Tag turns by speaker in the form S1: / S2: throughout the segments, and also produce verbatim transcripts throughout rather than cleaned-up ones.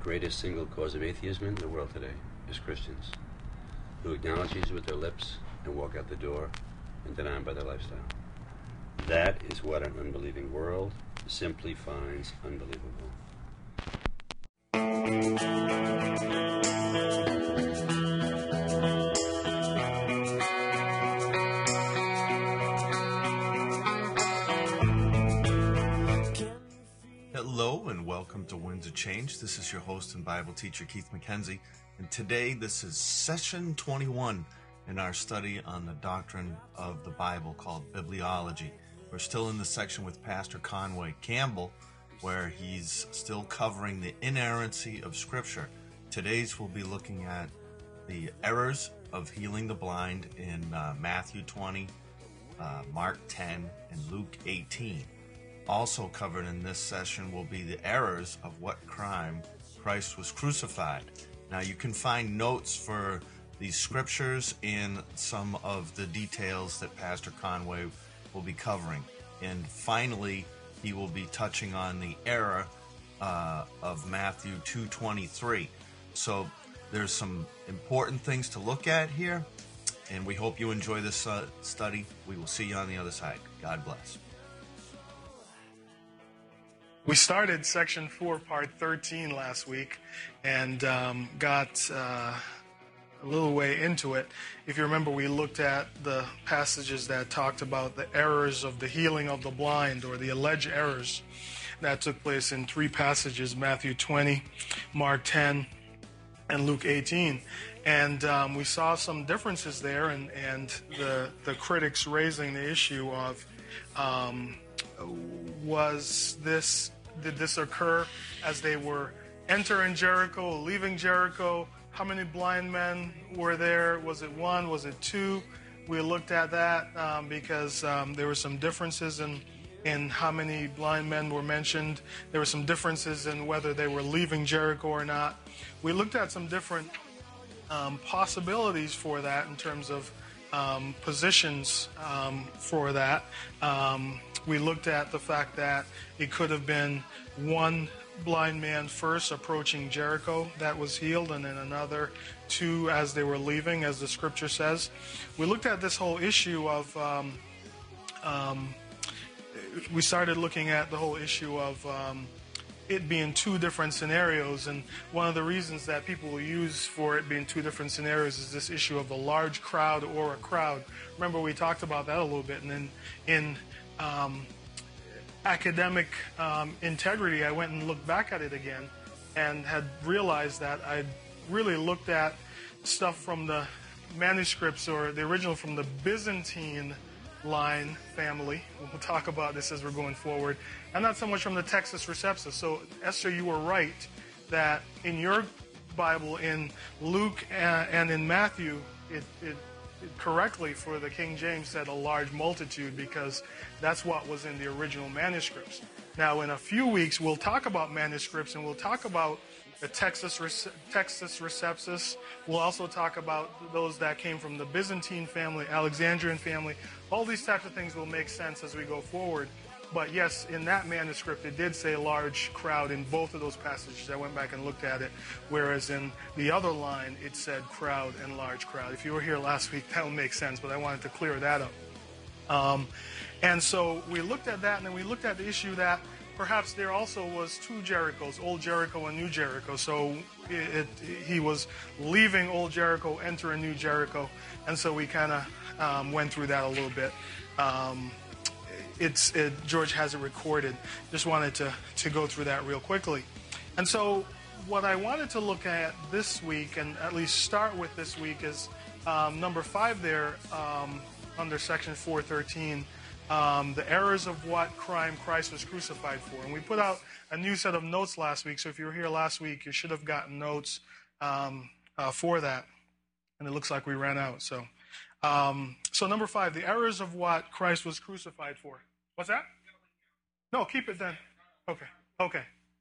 S1: greatest single cause of atheism in the world today is Christians who acknowledge Jesus with their lips and walk out the door and deny him by their lifestyle. That is what an unbelieving world simply finds unbelievable.
S2: Hello and welcome to Winds of Change. This is your host and Bible teacher, Keith McKenzie. And today, this is session twenty-one in our study on the doctrine of the Bible called Bibliology. We're still in the section with Pastor Conway Campbell, where he's still covering the inerrancy of Scripture. Today's we'll be looking at the errors of healing the blind in uh, Matthew twenty, uh, Mark ten, and Luke eighteen. Also covered in this session will be the errors of what crime Christ was crucified. Now you can find notes for these scriptures in some of the details that Pastor Conway will be covering. And finally, he will be touching on the error uh, of Matthew two twenty-three. So there's some important things to look at here, and we hope you enjoy this uh, study. We will see you on the other side. God bless.
S3: We started section four, part thirteen last week, and um, got uh, a little way into it. If you remember, we looked at the passages that talked about the errors of the healing of the blind, or the alleged errors that took place in three passages, Matthew twenty, Mark ten, and Luke eighteen. And um, we saw some differences there, and, and the, the critics raising the issue of um, was this... Did this occur as they were entering Jericho, leaving Jericho? How many blind men were there? Was it one? Was it two? We looked at that um, because um, there were some differences in, in how many blind men were mentioned. There were some differences in whether they were leaving Jericho or not. We looked at some different um, possibilities for that in terms of um, positions um, for that. Um, We looked at the fact that it could have been one blind man first approaching Jericho that was healed, and then another two as they were leaving, as the scripture says. We looked at this whole issue of, um, um, we started looking at the whole issue of um, it being two different scenarios, and one of the reasons that people will use for it being two different scenarios is this issue of a large crowd or a crowd. Remember, we talked about that a little bit, and then in Um, academic um, integrity, I went and looked back at it again and had realized that I'd really looked at stuff from the manuscripts, or the original from the Byzantine line family. We'll talk about this as we're going forward, and not so much from the Textus Receptus. So Esther, you were right that in your Bible, in Luke and, and in Matthew, it, it correctly for the King James said a large multitude, because that's what was in the original manuscripts. Now, in a few weeks, we'll talk about manuscripts, and we'll talk about the Textus, Textus Receptus. We'll also talk about those that came from the Byzantine family, Alexandrian family. All these types of things will make sense as we go forward. But yes, in that manuscript, it did say large crowd in both of those passages. I went back and looked at it, whereas in the other line, it said crowd and large crowd. If you were here last week, that will make sense, but I wanted to clear that up. Um, and so we looked at that, and then we looked at the issue that perhaps there also was two Jerichos, Old Jericho and New Jericho. So it, it, he was leaving Old Jericho, entering New Jericho, and so we kind of um, went through that a little bit. Um, It's it, George has it recorded. Just wanted to, to go through that real quickly. And so what I wanted to look at this week, and at least start with this week, is um, number five there um, under section four thirteen, um, the errors of what crime Christ was crucified for. And we put out a new set of notes last week, so if you were here last week, you should have gotten notes um, uh, for that. And it looks like we ran out, so... Um, so number five, the errors of what Christ was crucified for. What's that? No, keep it then. Okay, okay.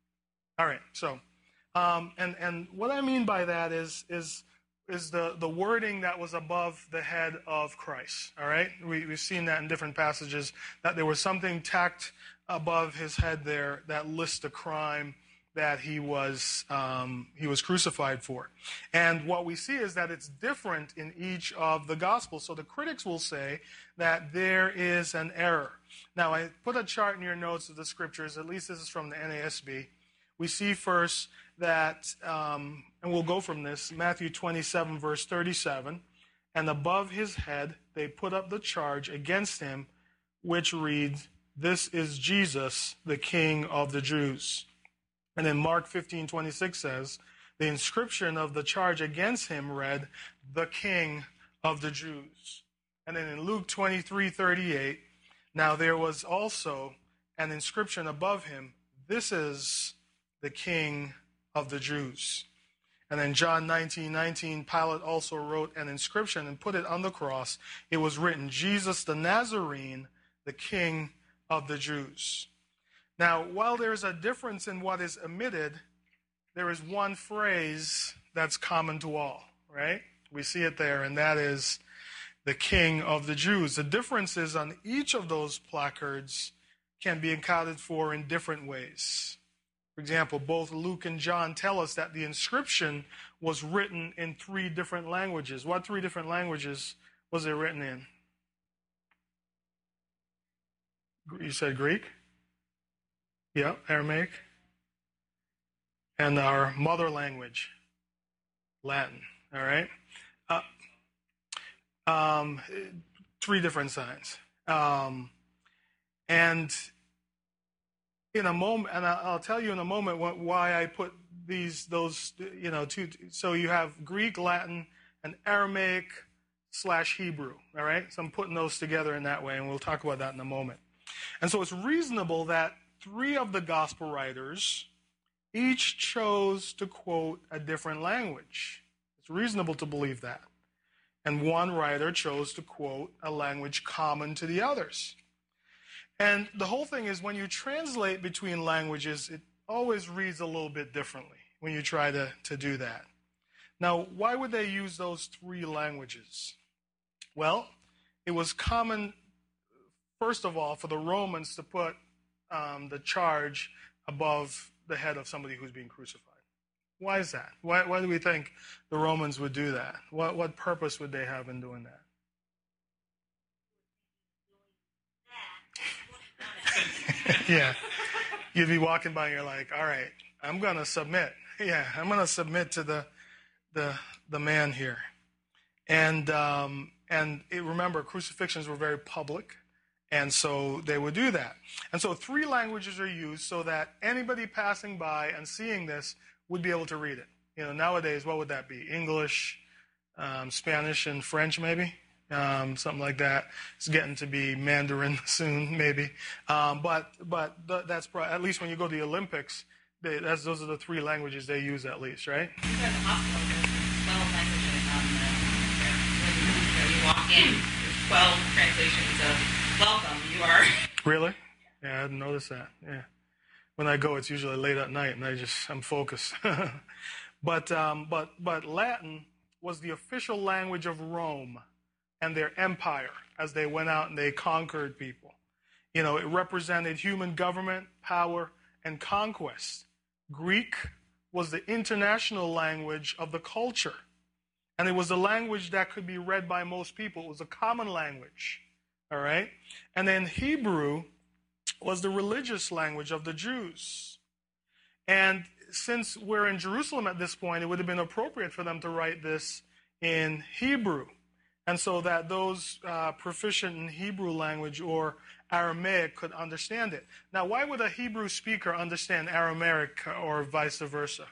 S3: All right, so, um, and, and what I mean by that is, is, is the, the wording that was above the head of Christ, all right? We, we've seen that in different passages, that there was something tacked above his head there that lists the crime that he was um, he was crucified for. And what we see is that it's different in each of the Gospels. So the critics will say that there is an error. Now, I put a chart in your notes of the scriptures. At least this is from the N A S B. We see first that, um, and we'll go from this, Matthew twenty-seven, verse thirty-seven, and above his head they put up the charge against him, which reads, "This is Jesus, the King of the Jews." And then Mark fifteen twenty-six says, the inscription of the charge against him read, "The King of the Jews." And then in Luke twenty-three thirty-eight, now there was also an inscription above him, "This is the King of the Jews." And then John nineteen nineteen, Pilate also wrote an inscription and put it on the cross. It was written, "Jesus the Nazarene, the King of the Jews." Now, while there is a difference in what is omitted, there is one phrase that's common to all, right? We see it there, and that is the King of the Jews. The differences on each of those placards can be accounted for in different ways. For example, both Luke and John tell us that the inscription was written in three different languages. What three different languages was it written in? You said Greek? Yeah, Aramaic. And our mother language, Latin. All right? Uh, um, three different signs. Um, and in a moment, and I'll tell you in a moment what, why I put these, those, you know, two. So you have Greek, Latin, and Aramaic slash Hebrew. All right? So I'm putting those together in that way, and we'll talk about that in a moment. And so it's reasonable that three of the gospel writers each chose to quote a different language. It's reasonable to believe that. And one writer chose to quote a language common to the others. And the whole thing is when you translate between languages, it always reads a little bit differently when you try to, to do that. Now, why would they use those three languages? Well, it was common, first of all, for the Romans to put um, the charge above the head of somebody who's being crucified. Why is that? Why, why do we think the Romans would do that? What, what purpose would they have in doing that? Yeah. You'd be walking by and you're like, all right, I'm going to submit. Yeah, I'm going to submit to the the the man here. And um, and it, remember, crucifixions were very public, and so they would do that. And so three languages are used so that anybody passing by and seeing this would be able to read it. You know, nowadays, what would that be? English, um, Spanish, and French, maybe? Um, something like that. It's getting to be Mandarin soon, maybe. Um, but but th- that's pro- at least when you go to the Olympics, they, that's, those are the three languages they use at least, right?
S4: Even at the hospital, there's twelve languages on the, when you, you walk in, there's twelve translations of welcome. You are...
S3: Really? Yeah, I didn't notice that. Yeah. When I go, it's usually late at night, and I just, I'm focused. but um, but but Latin was the official language of Rome and their empire as they went out and they conquered people. You know, it represented human government, power, and conquest. Greek was the international language of the culture. And it was a language that could be read by most people. It was a common language. All right? And then Hebrew was the religious language of the Jews. And since we're in Jerusalem at this point, it would have been appropriate for them to write this in Hebrew. And so that those uh, proficient in Hebrew language or Aramaic could understand it. Now, why would a Hebrew speaker understand Aramaic or vice versa?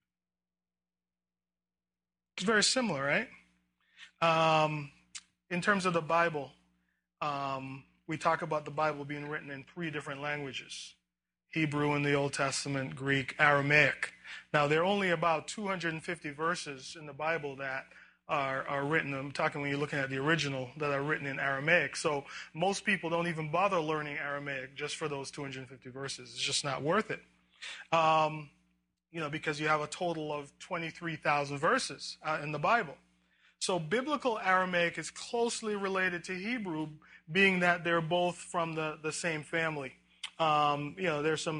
S3: It's very similar, right? Um, in terms of the Bible, um, we talk about the Bible being written in three different languages. Hebrew in the Old Testament, Greek, Aramaic. Now, there are only about two hundred fifty verses in the Bible that Are, are written, I'm talking when you're looking at the original, that are written in Aramaic. So most people don't even bother learning Aramaic just for those two hundred fifty verses. It's just not worth it. Um, you know, because you have a total of twenty-three thousand verses uh, in the Bible. So biblical Aramaic is closely related to Hebrew, being that they're both from the, the same family. Um, you know, there's some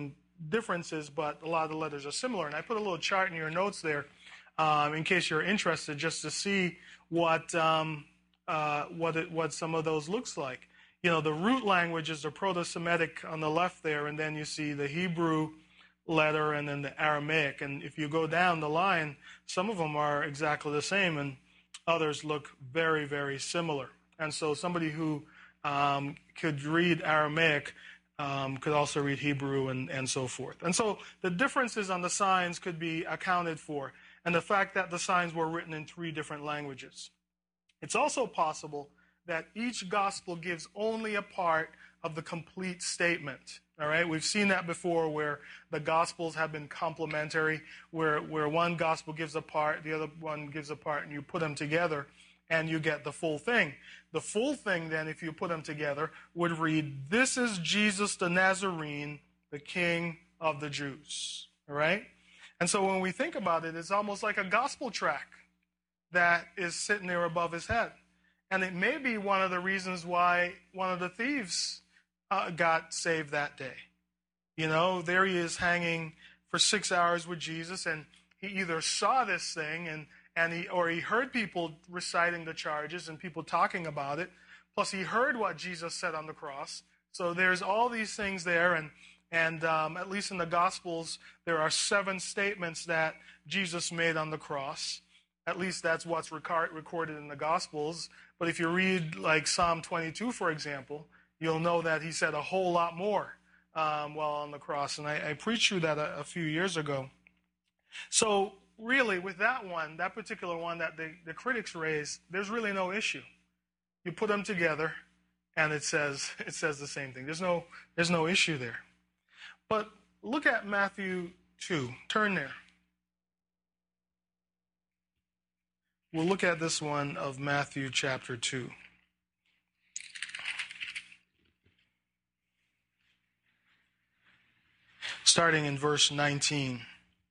S3: differences, but a lot of the letters are similar. And I put a little chart in your notes there um, in case you're interested, just to see what um, uh, what it, what some of those looks like. You know, the root language is the Proto-Semitic on the left there, and then you see the Hebrew letter and then the Aramaic. And if you go down the line, some of them are exactly the same, and others look very, very similar. And so somebody who um, could read Aramaic um, could also read Hebrew and, and so forth. And so the differences on the signs could be accounted for, and the fact that the signs were written in three different languages. It's also possible that each gospel gives only a part of the complete statement. All right, we've seen that before, where the gospels have been complementary, where where one gospel gives a part, the other one gives a part, and you put them together, and you get the full thing. The full thing, then, if you put them together, would read, "This is Jesus the Nazarene, the King of the Jews." All right, and so when we think about it, it's almost like a gospel track that is sitting there above his head. And it may be one of the reasons why one of the thieves uh, got saved that day. You know, there he is hanging for six hours with Jesus, and he either saw this thing and, and he or he heard people reciting the charges and people talking about it. Plus, he heard what Jesus said on the cross. So there's all these things there, and and um, at least in the Gospels, there are seven statements that Jesus made on the cross. At least that's what's recorded in the Gospels. But if you read like Psalm twenty-two, for example, you'll know that he said a whole lot more um, while on the cross. And I, I preached through that a, a few years ago. So really, with that one, that particular one that the, the critics raised, there's really no issue. You put them together, and it says it says the same thing. There's no there's no issue there. But look at Matthew two. Turn there. We'll look at this one of Matthew chapter two. Starting in verse nineteen.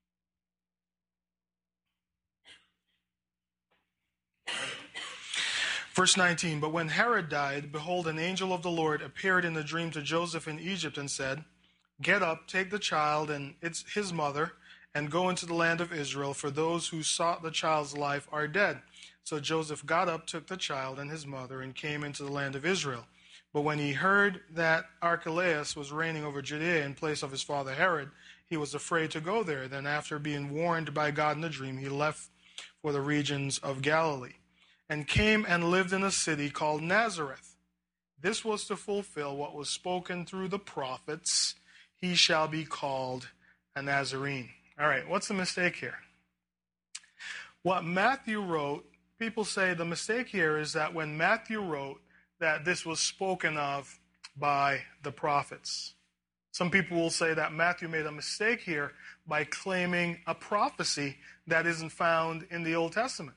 S3: Verse nineteen, "But when Herod died, behold, an angel of the Lord appeared in a dream to Joseph in Egypt and said, 'Get up, take the child and its his mother, and go into the land of Israel, for those who sought the child's life are dead.' So Joseph got up, took the child and his mother, and came into the land of Israel. But when he heard that Archelaus was reigning over Judea in place of his father Herod, he was afraid to go there. Then after being warned by God in a dream, he left for the regions of Galilee, and came and lived in a city called Nazareth. This was to fulfill what was spoken through the prophets, 'He shall be called a Nazarene.'" All right, what's the mistake here? What Matthew wrote, people say the mistake here is that when Matthew wrote that this was spoken of by the prophets. Some people will say that Matthew made a mistake here by claiming a prophecy that isn't found in the Old Testament.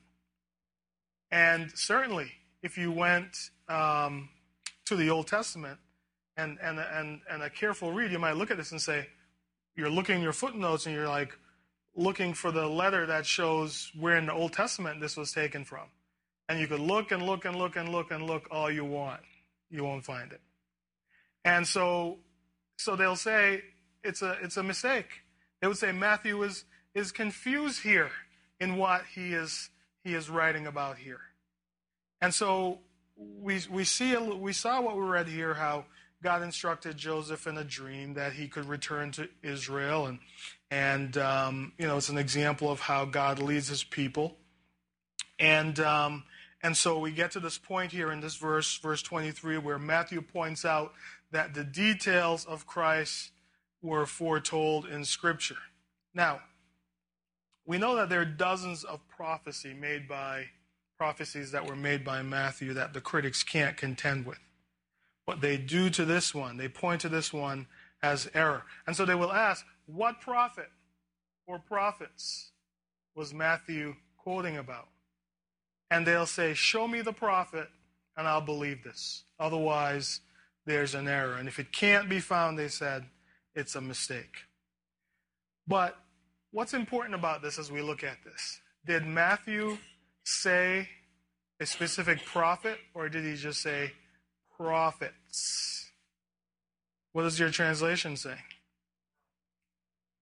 S3: And certainly, if you went um, to the Old Testament and, and, and, and a careful read, you might look at this and say, you're looking at your footnotes and you're like looking for the letter that shows where in the Old Testament this was taken from. And you could look and look and look and look and look all you want. You won't find it. And so so they'll say it's a it's a mistake. They would say Matthew is is confused here in what he is he is writing about here. And so we we see we saw what we read here, how God instructed Joseph in a dream that he could return to Israel, and and um, you know, it's an example of how God leads his people. And um, and so we get to this point here in this verse, verse twenty-three, where Matthew points out that the details of Christ were foretold in Scripture. Now, we know that there are dozens of prophecy made by prophecies that were made by Matthew that the critics can't contend with. But they do to this one. They point to this one as error. And so they will ask, what prophet or prophets was Matthew quoting about? And they'll say, show me the prophet and I'll believe this. Otherwise, there's an error. And if it can't be found, they said, it's a mistake. But what's important about this as we look at this? Did Matthew say a specific prophet, or did he just say prophets? What does your translation say?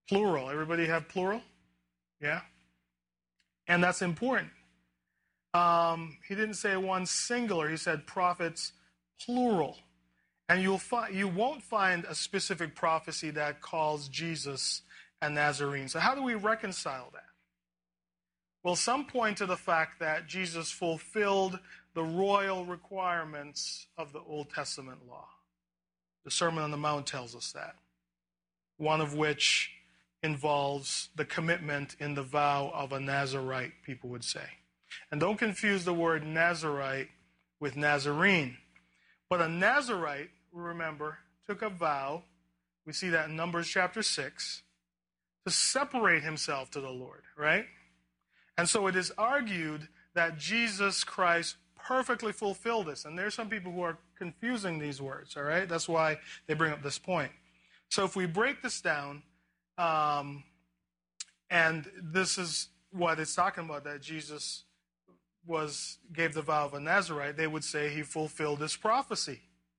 S3: Plural. Everybody have plural? Yeah? And that's important. Um, he didn't say one singular. He said prophets, plural. And you'll find, you won't find a specific prophecy that calls Jesus a Nazarene. So how do we reconcile that? Well, some point to the fact that Jesus fulfilled the royal requirements of the Old Testament law. The Sermon on the Mount tells us that. One of which involves the commitment in the vow of a Nazarite, people would say. And don't confuse the word Nazarite with Nazarene. But a Nazarite, remember, took a vow, we see that in Numbers chapter six, to separate himself to the Lord, right? And so it is argued that Jesus Christ perfectly fulfilled this. And there's some people who are confusing these words, all right? That's why they bring up this point. So if we break this down, um, and this is what it's talking about, that Jesus was gave the vow of a Nazarite, they would say he fulfilled this prophecy.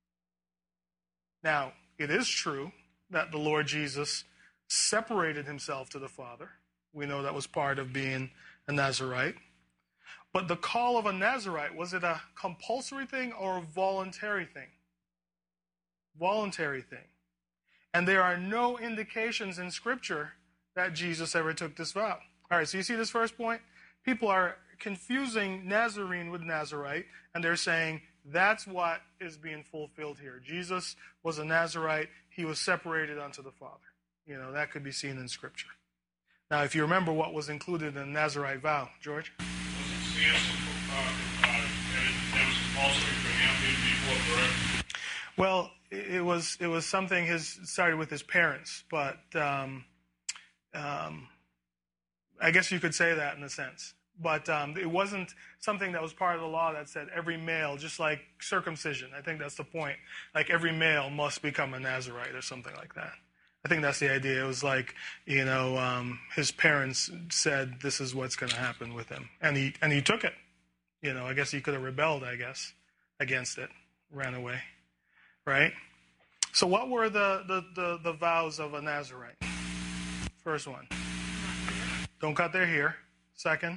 S3: Now, it is true that the Lord Jesus separated himself to the Father. We know that was part of being a Nazarite. But the call of a Nazarite, was it a compulsory thing or a voluntary thing? Voluntary thing. And there are no indications in Scripture that Jesus ever took this vow. All right, so you see this first point? People are confusing Nazarene with Nazarite, and they're saying that's what is being fulfilled here. Jesus was a Nazarite. He was separated unto the Father. You know, that could be seen in Scripture. Now, if you remember what was included in the Nazarite vow, George?
S5: Was it Samson uh, uh, that was compulsory for him before birth?
S3: Well, it was it was something his started with his parents, but um, um, I guess you could say that in a sense. But um, it wasn't something that was part of the law that said every male, just like circumcision. I think that's the point. Like every male must become a Nazarite or something like that. I think that's the idea. It was like, you know, um, his parents said this is what's going to happen with him. And he and he took it. You know, I guess he could have rebelled, I guess, against it, ran away. Right? So what were the, the, the, the vows of a Nazarite? First one. Don't cut their hair. Second.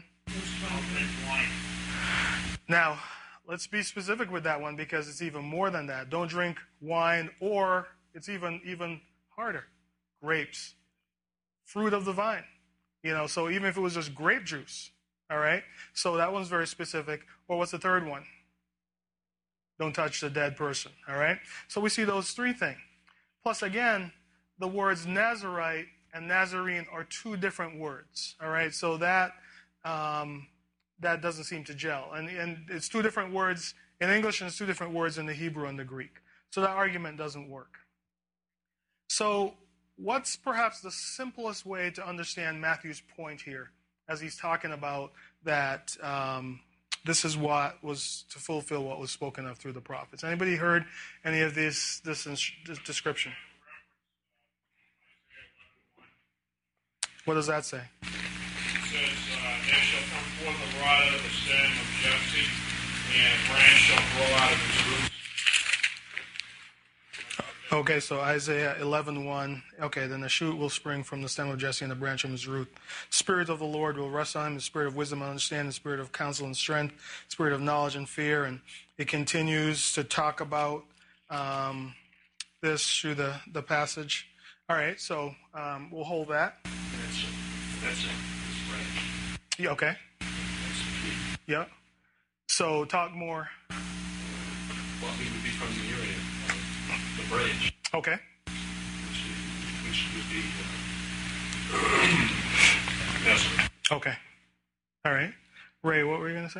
S3: Now, let's be specific with that one because it's even more than that. Don't drink wine, or it's even even harder. Grapes. Fruit of the vine. You know, so even if it was just grape juice. All right? So that one's very specific. Or what's the third one? Don't touch the dead person. All right? So we see those three things. Plus, again, the words Nazarite and Nazarene are two different words. All right? So that um, that doesn't seem to gel. And, and it's two different words in English, and it's two different words in the Hebrew and the Greek. So that argument doesn't work. So what's perhaps the simplest way to understand Matthew's point here as he's talking about that um, this is what was to fulfill what was spoken of through the prophets? Anybody heard any of this, this, this description? What does that say?
S5: It says, uh, there shall come forth a rod out of the stem of Jesse, and a branch shall grow out of its roots.
S3: Okay, so Isaiah eleven one. Okay, then the shoot will spring from the stem of Jesse and the branch from his root. Spirit of the Lord will rest on him, the spirit of wisdom and understanding, the spirit of counsel and strength, spirit of knowledge and fear. And it continues to talk about um, this through the, the passage. All right, so um, we'll hold that.
S5: That's it. That's it. This branch.
S3: Yeah, okay.
S5: That's the key.
S3: Yeah. So talk more.
S5: Well, he would be from the area of the branch.
S3: Okay.
S5: Which, which would be uh, Nazareth.
S3: Okay. All right. Ray, what were you going to say?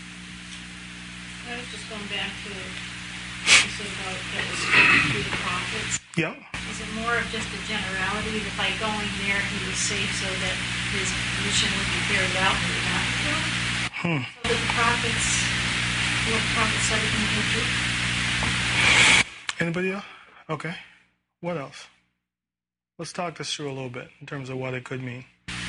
S6: I was just going back to what you said about that was spoken through the prophets.
S3: Yeah.
S6: Is it more of just a generality that by going there he was safe so that his mission would be carried out and would not kill?
S3: Hmm.
S6: So that the prophets, what the prophets said he can do?
S3: Anybody else? Okay. What else? Let's talk this through a little bit in terms of what it could mean.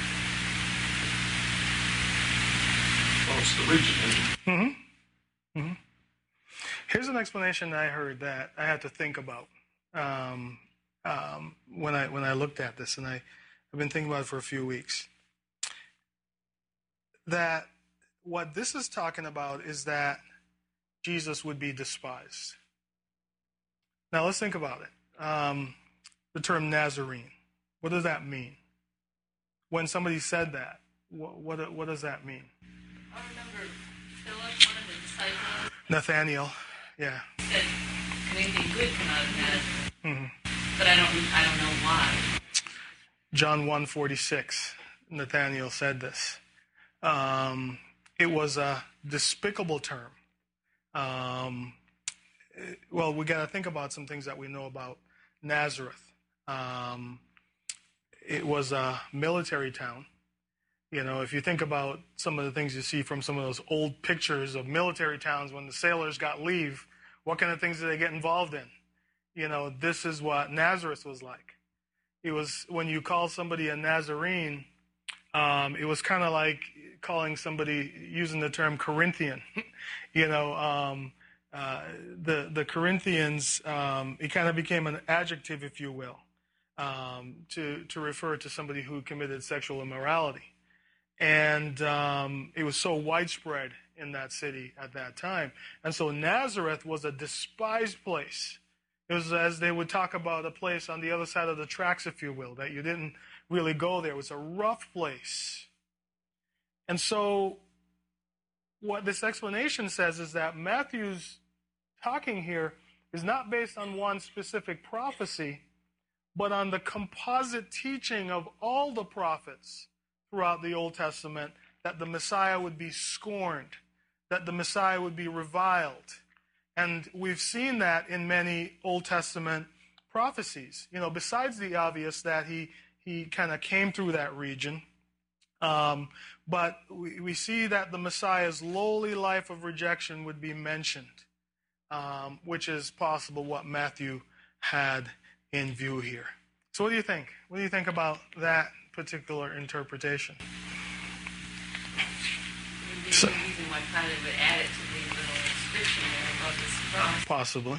S5: Well, it's the region, isn't it?
S3: Mm-hmm. Mm-hmm. Here's an explanation I heard that I had to think about um, um, when I when I looked at this, and I I've been thinking about it for a few weeks. That what this is talking about is that Jesus would be despised. Now let's think about it. Um, the term Nazarene. What does that mean? When somebody said that, what, what, what does that mean?
S4: I remember Philip, one of the disciples,
S3: Nathaniel, yeah.
S4: said, "Can anything good come out of Nazareth?"
S3: Mm-hmm.
S4: But I don't, I don't know why.
S3: John one forty-six, Nathaniel said this. Um, it was a despicable term. Um, well, we got to think about some things that we know about Nazareth. Um, it was a military town. You know, if you think about some of the things you see from some of those old pictures of military towns when the sailors got leave, what kind of things did they get involved in? You know, this is what Nazareth was like. It was, when you call somebody a Nazarene, um, it was kind of like calling somebody, using the term Corinthian. you know, um, uh, the, the Corinthians, um, it kind of became an adjective, if you will, um, to, to refer to somebody who committed sexual immorality. And um, it was so widespread in that city at that time. And so Nazareth was a despised place. It was, as they would talk about, a place on the other side of the tracks, if you will, that you didn't really go there. It was a rough place. And so what this explanation says is that Matthew's talking here is not based on one specific prophecy, but on the composite teaching of all the prophets throughout the Old Testament, that the Messiah would be scorned, that the Messiah would be reviled. And we've seen that in many Old Testament prophecies. You know, besides the obvious that he he kind of came through that region, um, but we, we see that the Messiah's lowly life of rejection would be mentioned, um, which is possible what Matthew had in view here. So what do you think? What do you think about that particular interpretation?
S4: Maybe the reason why Pilate would add it to the little inscription there above the cross.
S3: Possibly.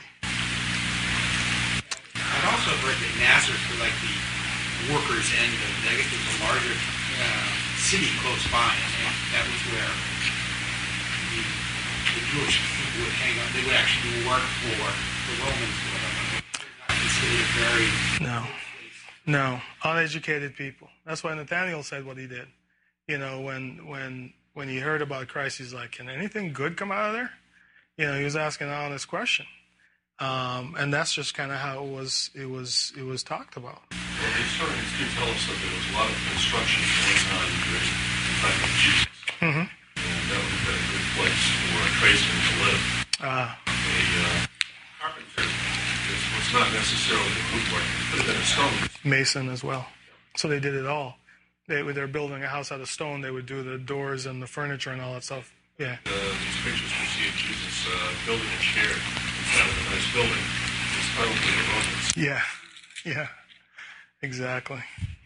S7: I've also heard that Nazareth were like the workers' end of, I guess there's a larger uh, city close by, and that was where the, the Jewish people would hang out. They would actually work for the Romans or whatever. Not considered very...
S3: No. No. Uneducated people. That's why Nathaniel said what he did. You know, when when when he heard about Christ, he's like, can anything good come out of there? You know, he was asking an honest question. Um, and that's just kind of how it was it was it was talked about.
S8: Well, they certainly do tell us that there was a lot of construction going on during the time of Jesus.
S3: Mm-hmm.
S8: And that would have been a good place for a tradesman to live.
S3: Uh,
S8: a uh, carpenter is, was not necessarily a woodworker. It could have been a stone.
S3: Mason as well. So they did it all. They they were building a house out of stone. They would do the doors and the furniture and all that stuff. Yeah.
S8: Uh, these pictures we see of Jesus uh, building a chair inside of a nice building is probably the Romans.
S3: Yeah, yeah, exactly.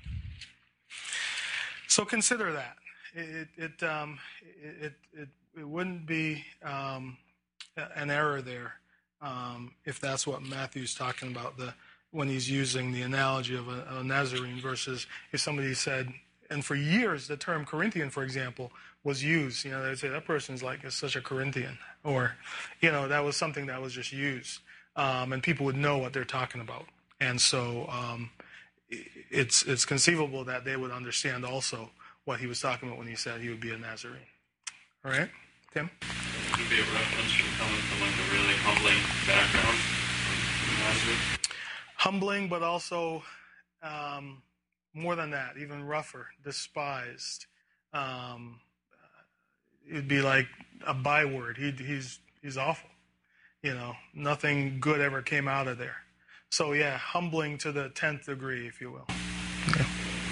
S3: So consider that. It it um it it, it wouldn't be um, an error there um, if that's what Matthew's talking about, the when he's using the analogy of a, a Nazarene versus if somebody said, and for years the term Corinthian, for example, was used. You know, they'd say that person's like is such a Corinthian, or, you know, that was something that was just used, um, and people would know what they're talking about. And so um, it's it's conceivable that they would understand also what he was talking about when he said he would be a Nazarene. All right, Tim?
S9: Could be a reference from coming from like a really humbling background from Nazareth.
S3: Humbling, but also um, more than that, even rougher, despised. Um, it'd be like a byword. He, he's he's awful. You know, nothing good ever came out of there. So yeah, humbling to the tenth degree, if you will. Yeah.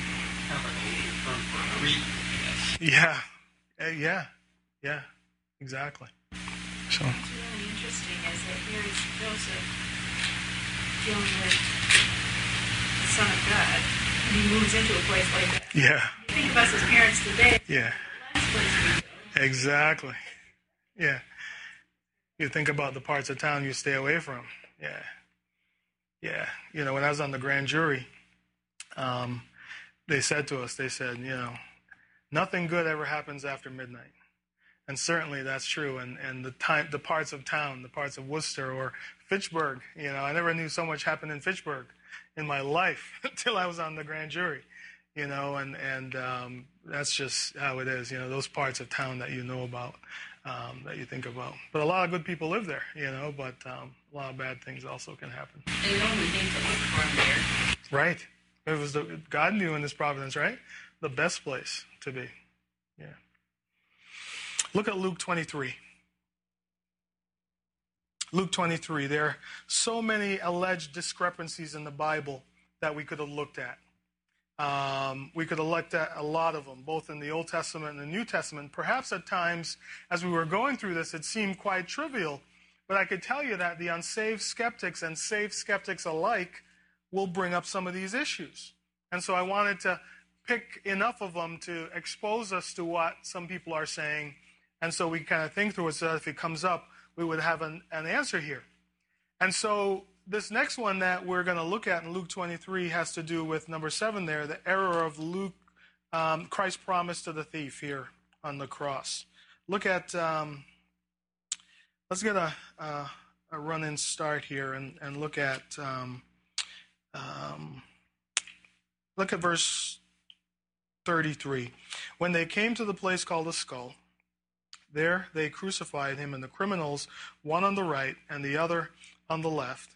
S3: Yeah, uh, yeah, yeah, exactly. So.
S6: What's really interesting is that here is Joseph dealing with the Son of God, and he moves into a place like that.
S3: Yeah.
S6: You think of us as parents today.
S3: Yeah.
S6: The last place we go.
S3: Exactly. Yeah. You think about the parts of town you stay away from. Yeah. Yeah. You know, when I was on the grand jury, um, they said to us, they said, you know, nothing good ever happens after midnight. And certainly that's true. And, and the time, the parts of town, the parts of Worcester or Fitchburg, you know, I never knew so much happened in Fitchburg in my life until I was on the grand jury, you know, and, and um, that's just how it is, you know, those parts of town that you know about, um, that you think about. But a lot of good people live there, you know, but um, a lot of bad things also can happen.
S4: And you know we think to look for him there.
S3: Right. It was the, God knew in this providence, right? The best place to be. Yeah. Look at Luke twenty-three. Luke twenty-three. There are so many alleged discrepancies in the Bible that we could have looked at. Um, we could have looked at a lot of them, both in the Old Testament and the New Testament. Perhaps at times, as we were going through this, it seemed quite trivial. But I could tell you that the unsaved skeptics and saved skeptics alike will bring up some of these issues. And so I wanted to pick enough of them to expose us to what some people are saying. And so we kind of think through it so that if it comes up, we would have an, an answer here. And so this next one that we're going to look at in Luke twenty-three has to do with number seven there, the error of Luke, um, Christ's promise to the thief here on the cross. Look at, um, let's get a, a, a run-in start here and, and look at, um, um, look at verse thirty-three. When they came to the place called the Skull, there they crucified him and the criminals, one on the right and the other on the left.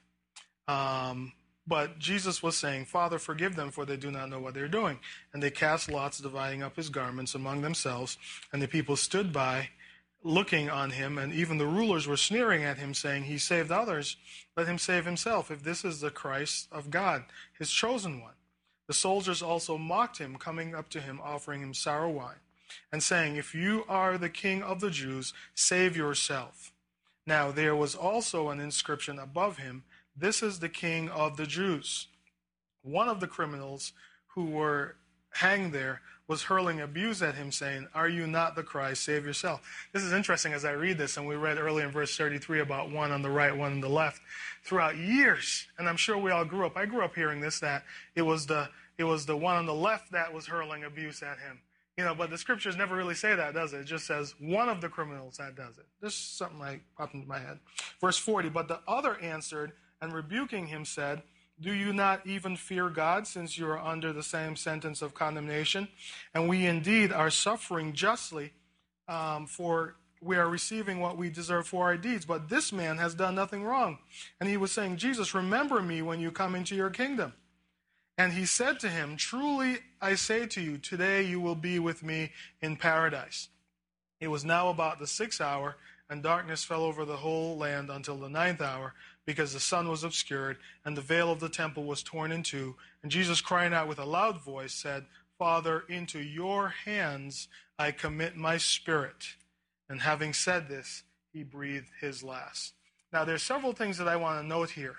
S3: Um, but Jesus was saying, Father, forgive them, for they do not know what they're doing. And they cast lots, dividing up his garments among themselves. And the people stood by, looking on him, and even the rulers were sneering at him, saying, He saved others, let him save himself, if this is the Christ of God, his chosen one. The soldiers also mocked him, coming up to him, offering him sour wine, and saying, If you are the king of the Jews, save yourself. Now there was also an inscription above him, This is the King of the Jews. One of the criminals who were hanged there was hurling abuse at him, saying, Are you not the Christ? Save yourself. This is interesting as I read this, and we read earlier in verse thirty-three about one on the right, one on the left. Throughout years, and I'm sure we all grew up, I grew up hearing this, that it was the it was the one on the left that was hurling abuse at him. You know, but the scriptures never really say that, does it? It just says one of the criminals that does it. This is something like popped into my head. Verse forty, but the other answered, and rebuking him said, Do you not even fear God, since you are under the same sentence of condemnation? And we indeed are suffering justly, um, for we are receiving what we deserve for our deeds. But this man has done nothing wrong. And he was saying, Jesus, remember me when you come into your kingdom. And he said to him, Truly I say to you, today you will be with me in paradise. It was now about the sixth hour, and darkness fell over the whole land until the ninth hour, because the sun was obscured, and the veil of the temple was torn in two. And Jesus, crying out with a loud voice, said, Father, into your hands I commit my spirit. And having said this, he breathed his last. Now, there's several things that I want to note here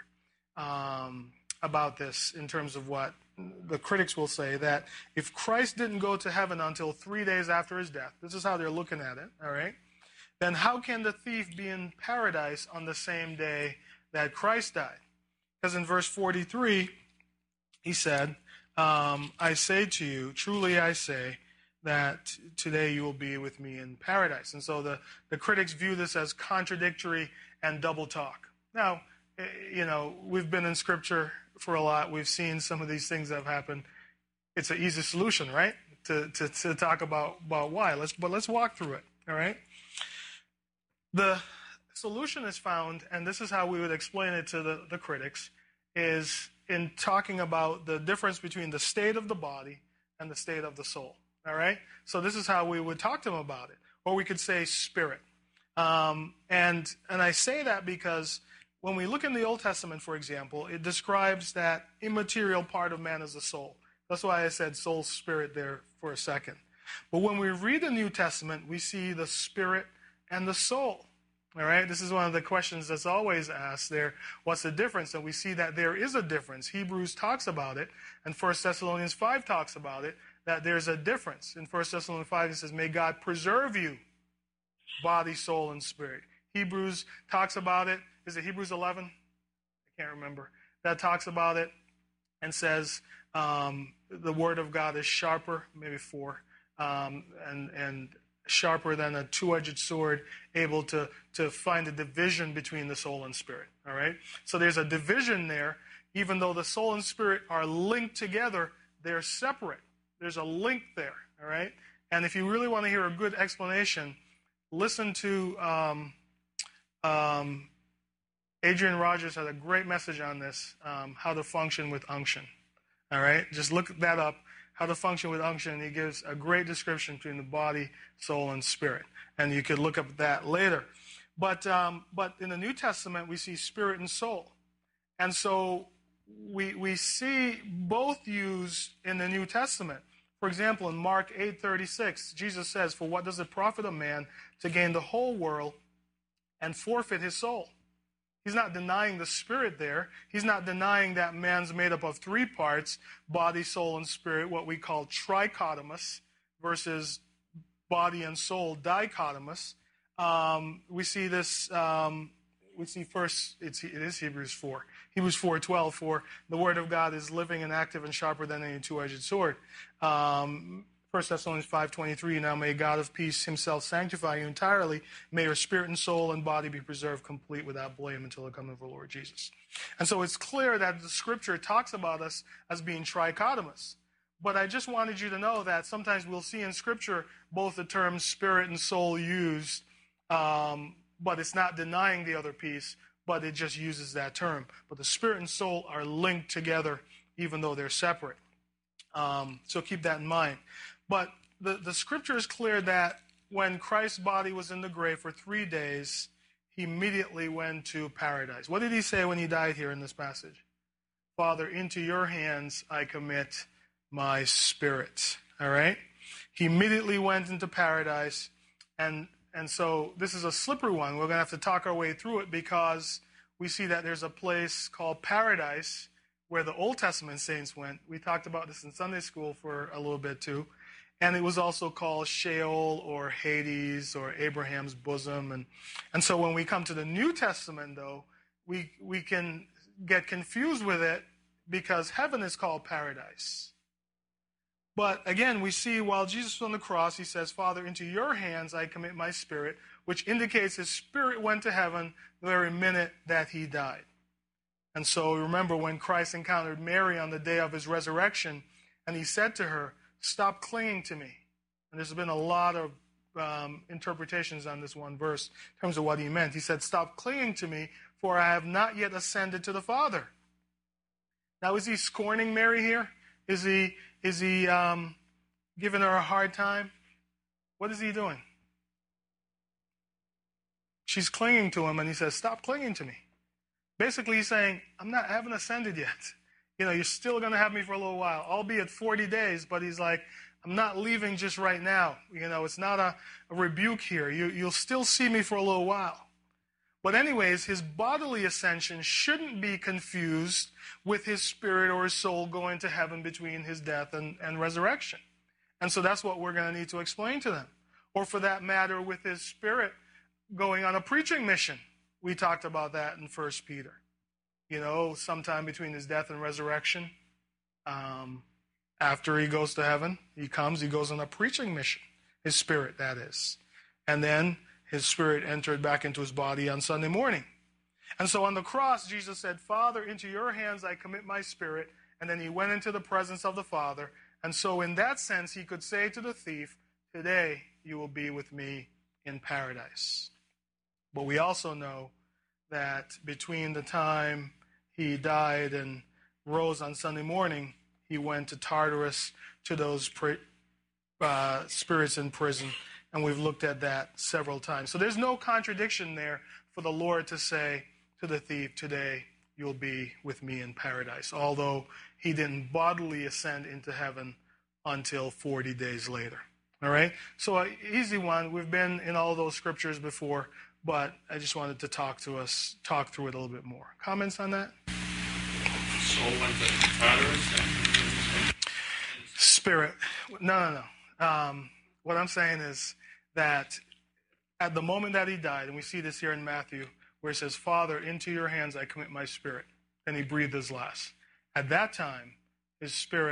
S3: um, about this in terms of what the critics will say, that if Christ didn't go to heaven until three days after his death, this is how they're looking at it, all right, then how can the thief be in paradise on the same day that Christ died? Because in verse forty-three, he said, um, I say to you, truly I say, that today you will be with me in paradise. And so the, the critics view this as contradictory and double talk. Now, you know, we've been in Scripture for a lot. We've seen some of these things that have happened. It's an easy solution, right, to, to, to talk about, about why. Let's, but let's walk through it, all right? The solution is found, and this is how we would explain it to the, the critics, is in talking about the difference between the state of the body and the state of the soul. All right? So this is how we would talk to them about it. Or we could say spirit. Um, and, and I say that because when we look in the Old Testament, for example, it describes that immaterial part of man as the soul. That's why I said soul, spirit there for a second. But when we read the New Testament, we see the spirit and the soul. All right? This is one of the questions that's always asked there. What's the difference? And we see that there is a difference. Hebrews talks about it, and First Thessalonians five talks about it, that there's a difference. In First Thessalonians five, it says, may God preserve you, body, soul, and spirit. Hebrews talks about it. Is it Hebrews eleven? I can't remember. That talks about it and says, um, the Word of God is sharper, maybe four, um, and and sharper than a two-edged sword, able to, to find a division between the soul and spirit, all right? So there's a division there. Even though the soul and spirit are linked together, they're separate. There's a link there, all right? And if you really want to hear a good explanation, listen to um, um, Adrian Rogers had a great message on this, um, how to function with unction, all right? Just look that up. How to function with unction. He gives a great description between the body, soul, and spirit. And you could look up that later. But um, but in the New Testament, we see spirit and soul. And so we we see both used in the New Testament. For example, in Mark eight thirty-six, Jesus says, "For what does it profit a man to gain the whole world and forfeit his soul?" He's not denying the spirit there. He's not denying that man's made up of three parts, body, soul, and spirit, what we call trichotomous, versus body and soul dichotomous. Um, we see this, um, we see first, it's, it is Hebrews four. Hebrews four twelve, for the word of God is living and active and sharper than any two-edged sword. Um, First Thessalonians five twenty-three, now may God of peace himself sanctify you entirely. May your spirit and soul and body be preserved complete without blame until the coming of the Lord Jesus. And so it's clear that the scripture talks about us as being trichotomous. But I just wanted you to know that sometimes we'll see in scripture both the terms spirit and soul used, um, but it's not denying the other piece, but it just uses that term. But the spirit and soul are linked together even though they're separate. Um, so keep that in mind. But the, the scripture is clear that when Christ's body was in the grave for three days, he immediately went to paradise. What did he say when he died here in this passage? Father, into your hands I commit my spirit. All right? He immediately went into paradise. And, and so this is a slippery one. We're going to have to talk our way through it because we see that there's a place called paradise where the Old Testament saints went. We talked about this in Sunday school for a little bit too. And it was also called Sheol or Hades or Abraham's bosom. And, and so when we come to the New Testament, though, we, we can get confused with it because heaven is called paradise. But again, we see while Jesus was on the cross, he says, Father, into your hands I commit my spirit, which indicates his spirit went to heaven the very minute that he died. And so remember when Christ encountered Mary on the day of his resurrection, and he said to her, stop clinging to me. And there's been a lot of um, interpretations on this one verse in terms of what he meant. He said, stop clinging to me, for I have not yet ascended to the Father. Now, is he scorning Mary here? Is he, is he um, giving her a hard time? What is he doing? She's clinging to him, and he says, stop clinging to me. Basically, he's saying, I'm not, I haven't ascended yet. You know, you're still going to have me for a little while, albeit forty days, but he's like, I'm not leaving just right now. You know, it's not a, a rebuke here. You, you'll still see me for a little while. But anyways, his bodily ascension shouldn't be confused with his spirit or his soul going to heaven between his death and, and resurrection. And so that's what we're going to need to explain to them. Or for that matter, with his spirit going on a preaching mission. We talked about that in First Peter. You know, sometime between his death and resurrection, um, after he goes to heaven, he comes, he goes on a preaching mission. His spirit, that is. And then his spirit entered back into his body on Sunday morning. And so on the cross, Jesus said, Father, into your hands I commit my spirit. And then he went into the presence of the Father. And so in that sense, he could say to the thief, today you will be with me in paradise. But we also know that between the time he died and rose on Sunday morning, he went to Tartarus to those uh, spirits in prison. And we've looked at that several times. So there's no contradiction there for the Lord to say to the thief, today you'll be with me in paradise. Although he didn't bodily ascend into heaven until forty days later. All right? So an easy one. We've been in all those scriptures before. But I just wanted to talk to us, talk through it a little bit more. Comments on that?
S9: Soul went to Tartarus.
S3: Spirit. No, no, no. Um, what I'm saying is that at the moment that he died, and we see this here in Matthew, where it says, Father, into your hands I commit my spirit. And he breathed his last. At that time, his spirit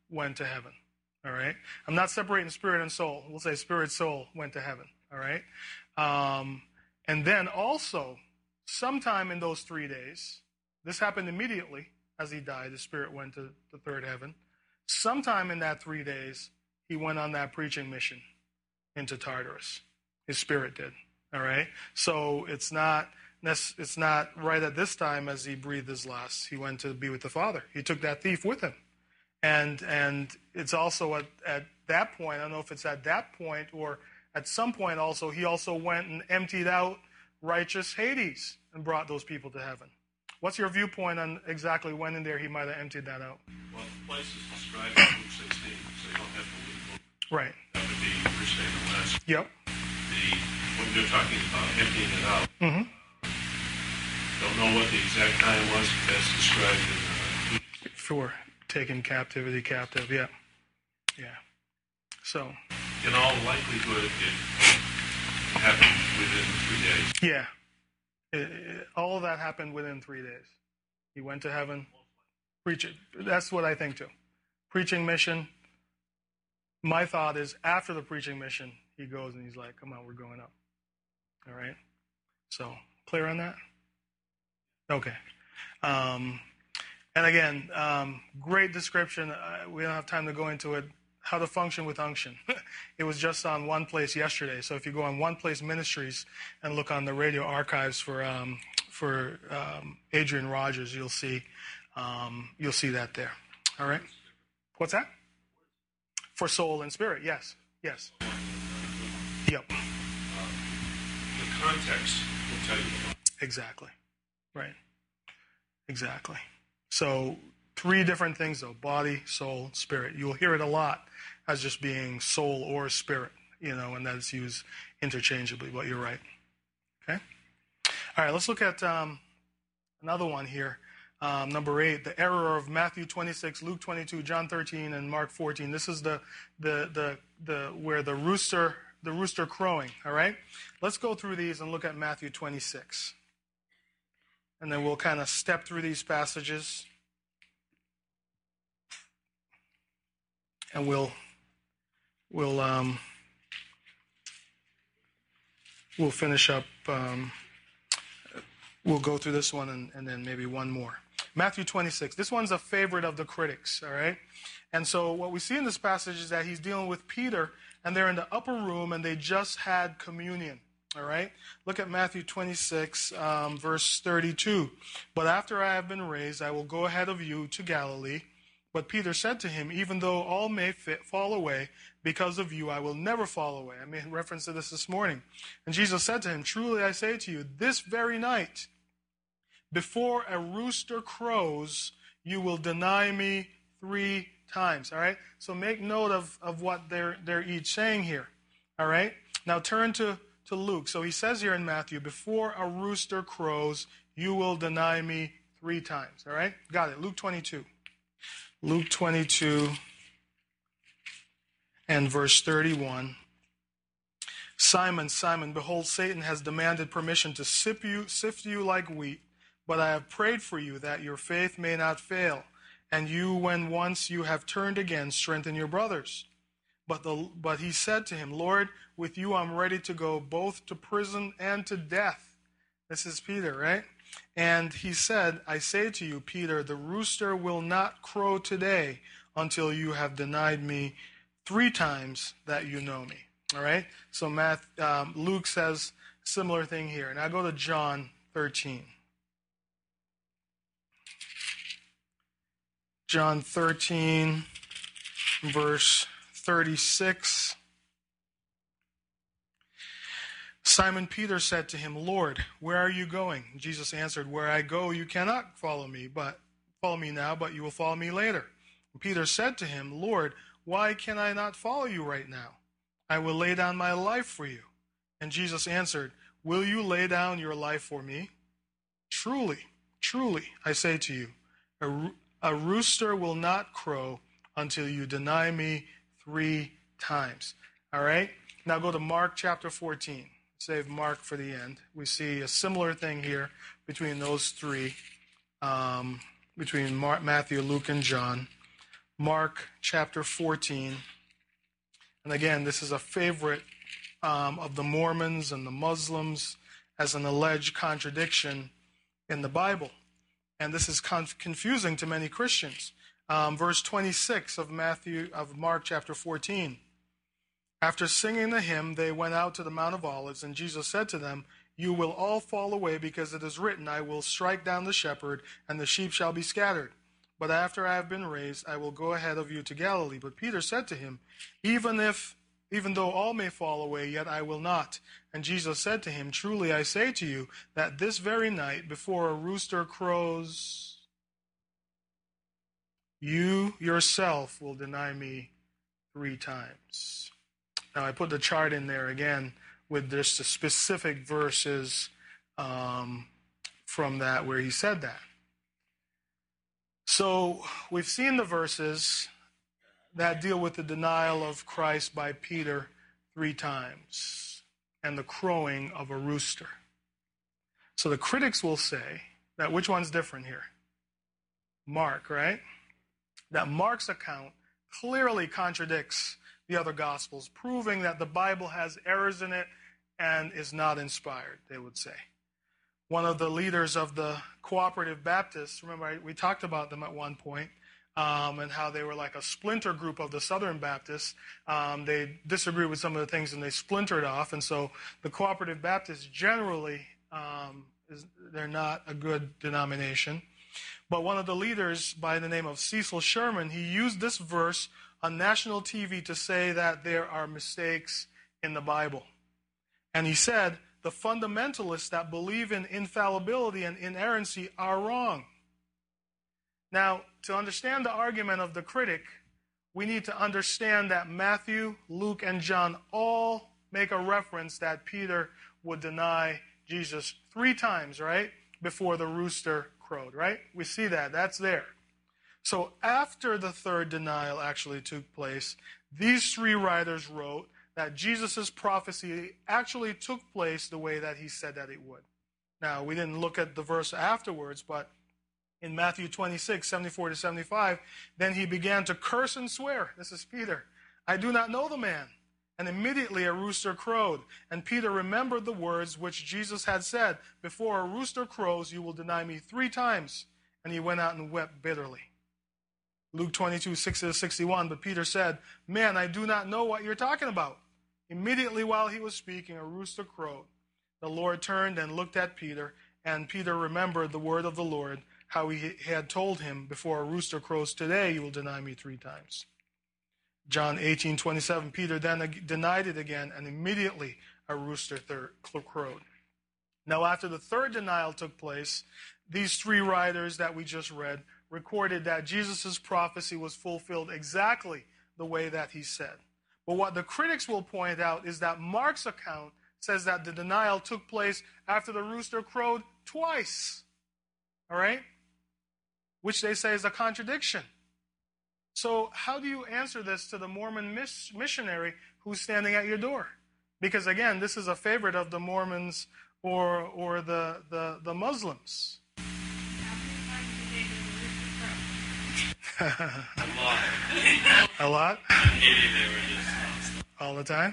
S3: went to heaven. All right? I'm not separating spirit and soul. We'll say spirit, soul went to heaven. All right? Um, and then also, sometime in those three days, this happened immediately as he died. The spirit went to the third heaven. Sometime in that three days, he went on that preaching mission into Tartarus. His spirit did. All right? So it's not it's not right at this time as he breathed his last. He went to be with the Father. He took that thief with him. And and it's also at, at that point, I don't know if it's at that point or at some point also, he also went and emptied out righteous Hades and brought those people to heaven. What's your viewpoint on exactly when in there he might have emptied that out?
S8: Well, the place is described in Luke sixteen, so you don't have to leave Luke.
S3: Right.
S8: That would be first name and last.
S3: Yep.
S8: The, when you're talking about emptying it out,
S3: Mm-hmm.
S8: don't know what the exact time was, but that's described in uh, Luke.
S3: For taking captivity captive, yeah. Yeah. So.
S8: In all likelihood, it happened within three days.
S3: Yeah. It, it, all of that happened within three days. He went to heaven. Preach it. That's what I think too. Preaching mission. My thought is after the preaching mission, he goes and he's like, come on, we're going up. All right? So, clear on that? Okay. Um, and again, um, great description. Uh, we don't have time to go into it. How to function with unction. It was just on One Place yesterday. So if you go on One Place Ministries and look on the radio archives for um, for um, Adrian Rogers, you'll see um, you'll see that there. All right. What's that? For soul and spirit. Yes. Yes. Yep.
S8: Uh, the context will tell you about.
S3: Exactly. Right. Exactly. So three different things though: body, soul, spirit. You'll hear it a lot as just being soul or spirit, you know, and that's used interchangeably, but you're right. Okay? All right, let's look at um, another one here. Um, number eight, the error of Matthew twenty-six, Luke twenty-two, John thirteen, and Mark fourteen. This is the the the the where the rooster the rooster crowing. All right, let's go through these and look at Matthew twenty-six, and then we'll kind of step through these passages, and we'll we'll um, we'll finish up. Um, we'll go through this one and, and then maybe one more. Matthew twenty-six. This one's a favorite of the critics, all right? And so what we see in this passage is that he's dealing with Peter, and they're in the upper room, and they just had communion, all right? Look at Matthew twenty-six, um, verse thirty-two. But after I have been raised, I will go ahead of you to Galilee. But Peter said to him, even though all may fit, fall away, because of you, I will never fall away. I made reference to this this morning. And Jesus said to him, truly I say to you, this very night, before a rooster crows, you will deny me three times. All right? So make note of, of what they're, they're each saying here. All right? Now turn to, to Luke. So he says here in Matthew, before a rooster crows, you will deny me three times. All right? Got it. Luke twenty-two. Luke twenty-two and verse thirty-one. Simon, Simon, behold, Satan has demanded permission to sift you, sift you like wheat. But I have prayed for you that your faith may not fail, and you, when once you have turned again, strengthen your brothers. But the but he said to him, Lord, with you I'm ready to go both to prison and to death. This is Peter, right? And he said, I say to you, Peter, the rooster will not crow today until you have denied me three times that you know me. All right? So Matt, um, Luke says a similar thing here. Now go to John thirteen. John thirteen, verse thirty-six. Simon Peter said to him, Lord, where are you going? Jesus answered, where I go, you cannot follow me, but follow me now, but you will follow me later. And Peter said to him, Lord, why can I not follow you right now? I will lay down my life for you. And Jesus answered, will you lay down your life for me? Truly, truly, I say to you, a A rooster will not crow until you deny me three times. All right? Now go to Mark chapter fourteen. Save Mark for the end. We see a similar thing here between those three, um, between Mark, Matthew, Luke, and John. Mark chapter fourteen. And again, this is a favorite um, of the Mormons and the Muslims as an alleged contradiction in the Bible. And this is conf- confusing to many Christians. Um, verse twenty-six of Matthew of Mark chapter fourteen. After singing the hymn, they went out to the Mount of Olives, and Jesus said to them, "You will all fall away, because it is written, I will strike down the shepherd, and the sheep shall be scattered. But after I have been raised, I will go ahead of you to Galilee." But Peter said to him, Even if, even though all may fall away, yet I will not. And Jesus said to him, "Truly I say to you, that this very night, before a rooster crows, you yourself will deny me three times." Now I put the chart in there again with just the specific verses um, from that where he said that. So we've seen the verses that deal with the denial of Christ by Peter three times and the crowing of a rooster. So the critics will say that which one's different here? Mark, right? That Mark's account clearly contradicts the other Gospels, proving that the Bible has errors in it and is not inspired, they would say. One of the leaders of the Cooperative Baptists, remember we talked about them at one point, um, and how they were like a splinter group of the Southern Baptists. Um, they disagreed with some of the things and they splintered off, and so the Cooperative Baptists generally, um, is, they're not a good denomination. But one of the leaders by the name of Cecil Sherman, he used this verse on national T V to say that there are mistakes in the Bible. And he said, the fundamentalists that believe in infallibility and inerrancy are wrong. Now, to understand the argument of the critic, we need to understand that Matthew, Luke, and John all make a reference that Peter would deny Jesus three times, right, before the rooster crowed, right? We see that. That's there. So after the third denial actually took place, these three writers wrote that Jesus' prophecy actually took place the way that he said that it would. Now, we didn't look at the verse afterwards, but in Matthew twenty-six, seventy-four to seventy-five, then he began to curse and swear. This is Peter. "I do not know the man." And immediately a rooster crowed. And Peter remembered the words which Jesus had said, "Before a rooster crows, you will deny me three times." And he went out and wept bitterly. Luke twenty-two, sixty to sixty-one, but Peter said, "Man, I do not know what you're talking about." Immediately while he was speaking, a rooster crowed. The Lord turned and looked at Peter, and Peter remembered the word of the Lord, how he had told him, "Before a rooster crows today, you will deny me three times." John eighteen, twenty-seven, Peter then denied it again, and immediately a rooster thir- crowed. Now after the third denial took place, these three writers that we just read recorded that Jesus' prophecy was fulfilled exactly the way that he said. But what the critics will point out is that Mark's account says that the denial took place after the rooster crowed twice. All right? Which they say is a contradiction. So how do you answer this to the Mormon miss- missionary who's standing at your door? Because again, this is a favorite of the Mormons or or the, the, the Muslims.
S9: A lot.
S3: A lot?
S9: Maybe they were just
S3: All the time?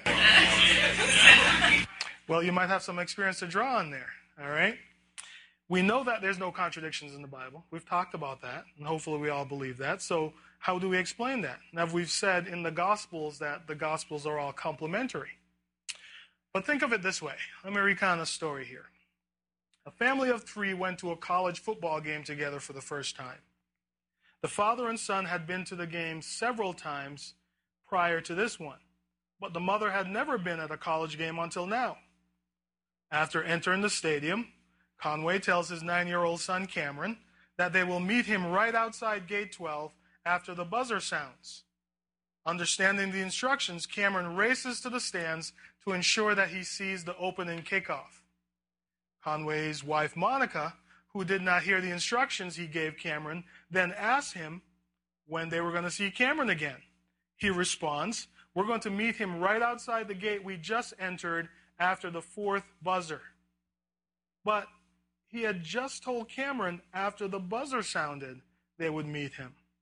S3: Well, you might have some experience to draw on there, all right? We know that there's no contradictions in the Bible. We've talked about that, and hopefully we all believe that. So how do we explain that? Now, we've said in the Gospels that the Gospels are all complementary. But think of it this way. Let me recount a story here. A family of three went to a college football game together for the first time. The father and son had been to the game several times prior to this one, but the mother had never been at a college game until now. After entering the stadium, Conway tells his nine-year-old son Cameron that they will meet him right outside gate twelve after the buzzer sounds. Understanding the instructions, Cameron races to the stands to ensure that he sees the opening kickoff. Conway's wife Monica, who did not hear the instructions he gave Cameron, then asks him when they were going to see Cameron again. He responds, "We're going to meet him right outside the gate we just entered after the fourth buzzer." But he had just told Cameron after the buzzer sounded they would meet him.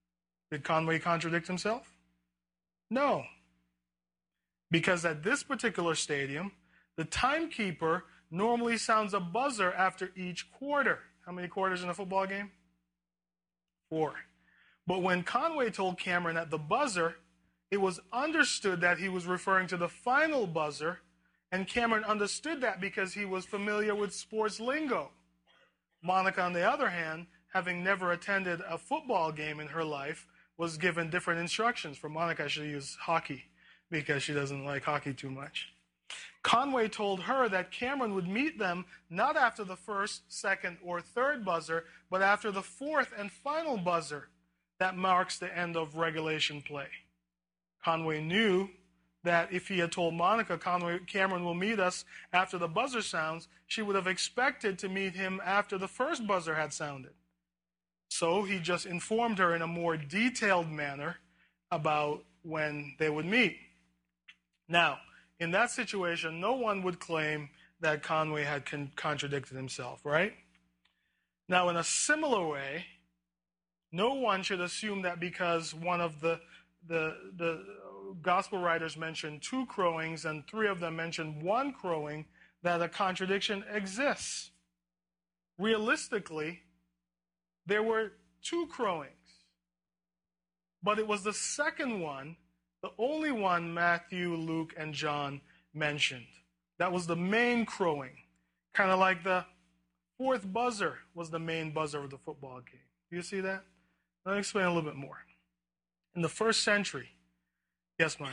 S3: Did Conway contradict himself? No. Because at this particular stadium, the timekeeper normally sounds a buzzer after each quarter. How many quarters in a football game? Four. But when Conway told Cameron at the buzzer, it was understood that he was referring to the final buzzer, and Cameron understood that because he was familiar with sports lingo. Monica, on the other hand, having never attended a football game in her life, was given different instructions. For Monica, she used hockey because she doesn't like hockey too much. Conway told her that Cameron would meet them not after the first, second, or third buzzer, but after the fourth and final buzzer that marks the end of regulation play. Conway knew that if he had told Monica, Conway, Cameron will meet us after the buzzer sounds, she would have expected to meet him after the first buzzer had sounded. So he just informed her in a more detailed manner about when they would meet. Now, in that situation, no one would claim that Conway had con- contradicted himself, right? Now, in a similar way, no one should assume that because one of the the the gospel writers mentioned two crowings and three of them mentioned one crowing, that a contradiction exists. Realistically, there were two crowings, but it was the second one, the only one Matthew, Luke, and John mentioned. That was the main crowing, kind of like the fourth buzzer was the main buzzer of the football game. Do you see that? Let me explain a little bit more. In the first century, yes, Maya.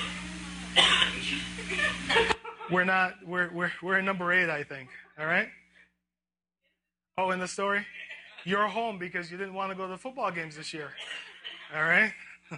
S3: We're not. We're we're we're in number eight, I think. All right. Oh, in the story, you're home because you didn't want to go to the football games this year. All right.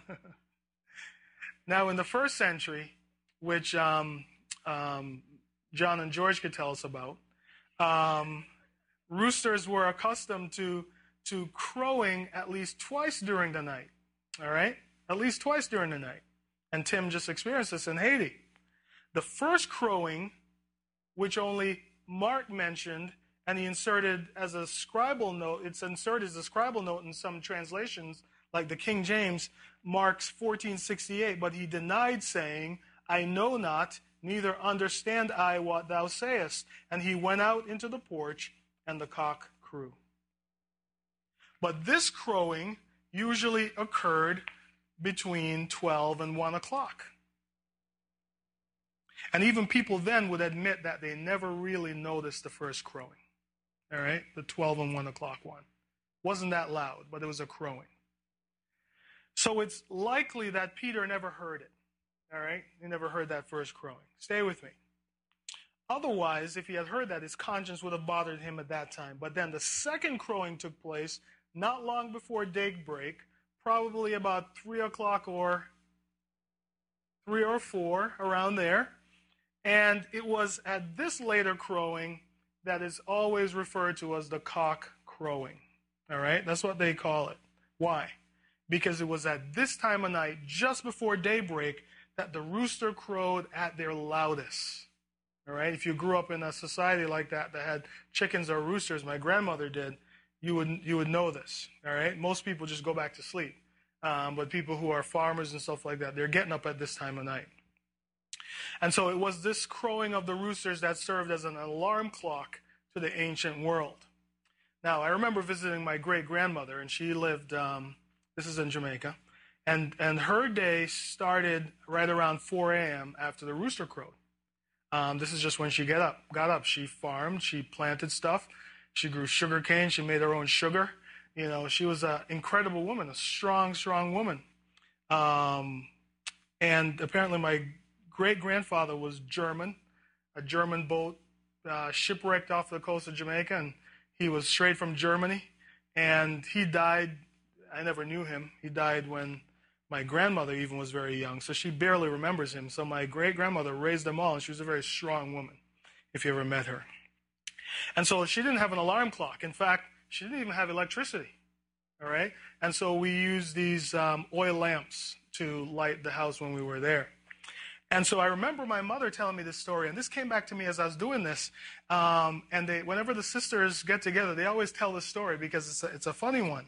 S3: Now, in the first century, which um, um, John and George could tell us about, um, roosters were accustomed to to crowing at least twice during the night. All right? At least twice during the night. And Tim just experienced this in Haiti. The first crowing, which only Mark mentioned, and he inserted as a scribal note, it's inserted as a scribal note in some translations, like the King James, Mark's fourteen sixty-eight, but he denied, saying, I know not, neither understand I what thou sayest. And he went out into the porch, and the cock crew. But this crowing usually occurred between twelve and one o'clock. And even people then would admit that they never really noticed the first crowing. All right? The twelve and one o'clock one. Wasn't that loud, but it was a crowing. So it's likely that Peter never heard it. All right? He never heard that first crowing. Stay with me. Otherwise, if he had heard that, his conscience would have bothered him at that time. But then the second crowing took place not long before daybreak, probably about three o'clock or three or four, around there. And it was at this later crowing that is always referred to as the cock crowing. All right? That's what they call it. Why? Because it was at this time of night, just before daybreak, that the rooster crowed at their loudest. All right? If you grew up in a society like that that had chickens or roosters, my grandmother did, you would you would know this. All right? Most people just go back to sleep. Um, but people who are farmers and stuff like that, they're getting up at this time of night. And so it was this crowing of the roosters that served as an alarm clock to the ancient world. Now, I remember visiting my great-grandmother, and she lived, um, this is in Jamaica, and, and her day started right around four a.m. after the rooster crowed. Um, this is just when she got up. Got up. She farmed. She planted stuff. She grew sugar cane. She made her own sugar. You know, she was an incredible woman, a strong, strong woman. Um, and apparently my great-grandfather was German, a German boat uh, shipwrecked off the coast of Jamaica, and he was straight from Germany. And he died, I never knew him. He died when my grandmother even was very young, so she barely remembers him. So my great-grandmother raised them all, and she was a very strong woman, if you ever met her. And so she didn't have an alarm clock. In fact, she didn't even have electricity, all right? And so we used these um, oil lamps to light the house when we were there. And so I remember my mother telling me this story, and this came back to me as I was doing this. Um, and they, whenever the sisters get together, they always tell this story because it's a, it's a funny one.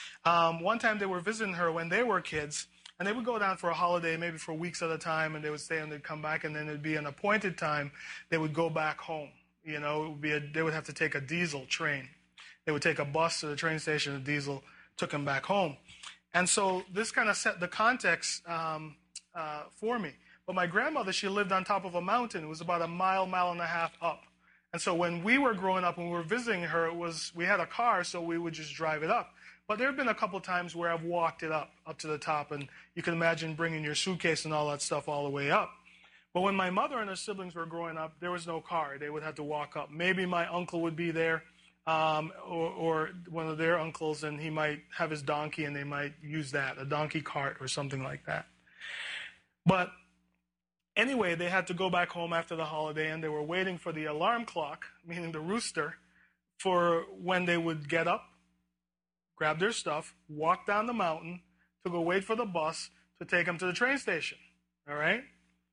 S3: Um, one time they were visiting her when they were kids, and they would go down for a holiday, maybe for weeks at a time, and they would stay and they'd come back, and then it'd be an appointed time. They would go back home. You know, it would be a, they would have to take a diesel train. They would take a bus to the train station, and diesel took them back home. And so this kind of set the context um, uh, for me. But my grandmother, she lived on top of a mountain. It was about a mile, mile and a half up. And so when we were growing up, when we were visiting her, it was we had a car, so we would just drive it up. But there have been a couple times where I've walked it up, up to the top, and you can imagine bringing your suitcase and all that stuff all the way up. But when my mother and her siblings were growing up, there was no car. They would have to walk up. Maybe my uncle would be there, um, or, or one of their uncles, and he might have his donkey, and they might use that, a donkey cart or something like that. But anyway, they had to go back home after the holiday, and they were waiting for the alarm clock, meaning the rooster, for when they would get up, grab their stuff, walk down the mountain to go wait for the bus to take them to the train station. All right?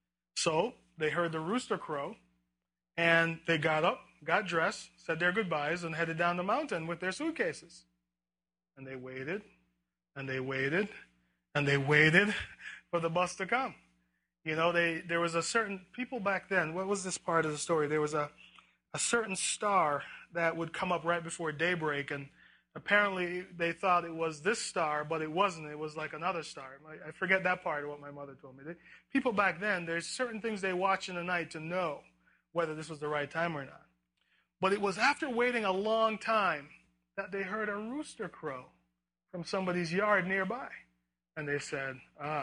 S3: So they heard the rooster crow, and they got up, got dressed, said their goodbyes, and headed down the mountain with their suitcases. And they waited, and they waited, and they waited for the bus to come. You know, they there was a certain, people back then, what was this part of the story? There was a, a certain star that would come up right before daybreak, and apparently they thought it was this star, but it wasn't. It was like another star. I, I forget that part of what my mother told me. They, people back then, there's certain things they watch in the night to know whether this was the right time or not. But it was after waiting a long time that they heard a rooster crow from somebody's yard nearby. And they said, ah,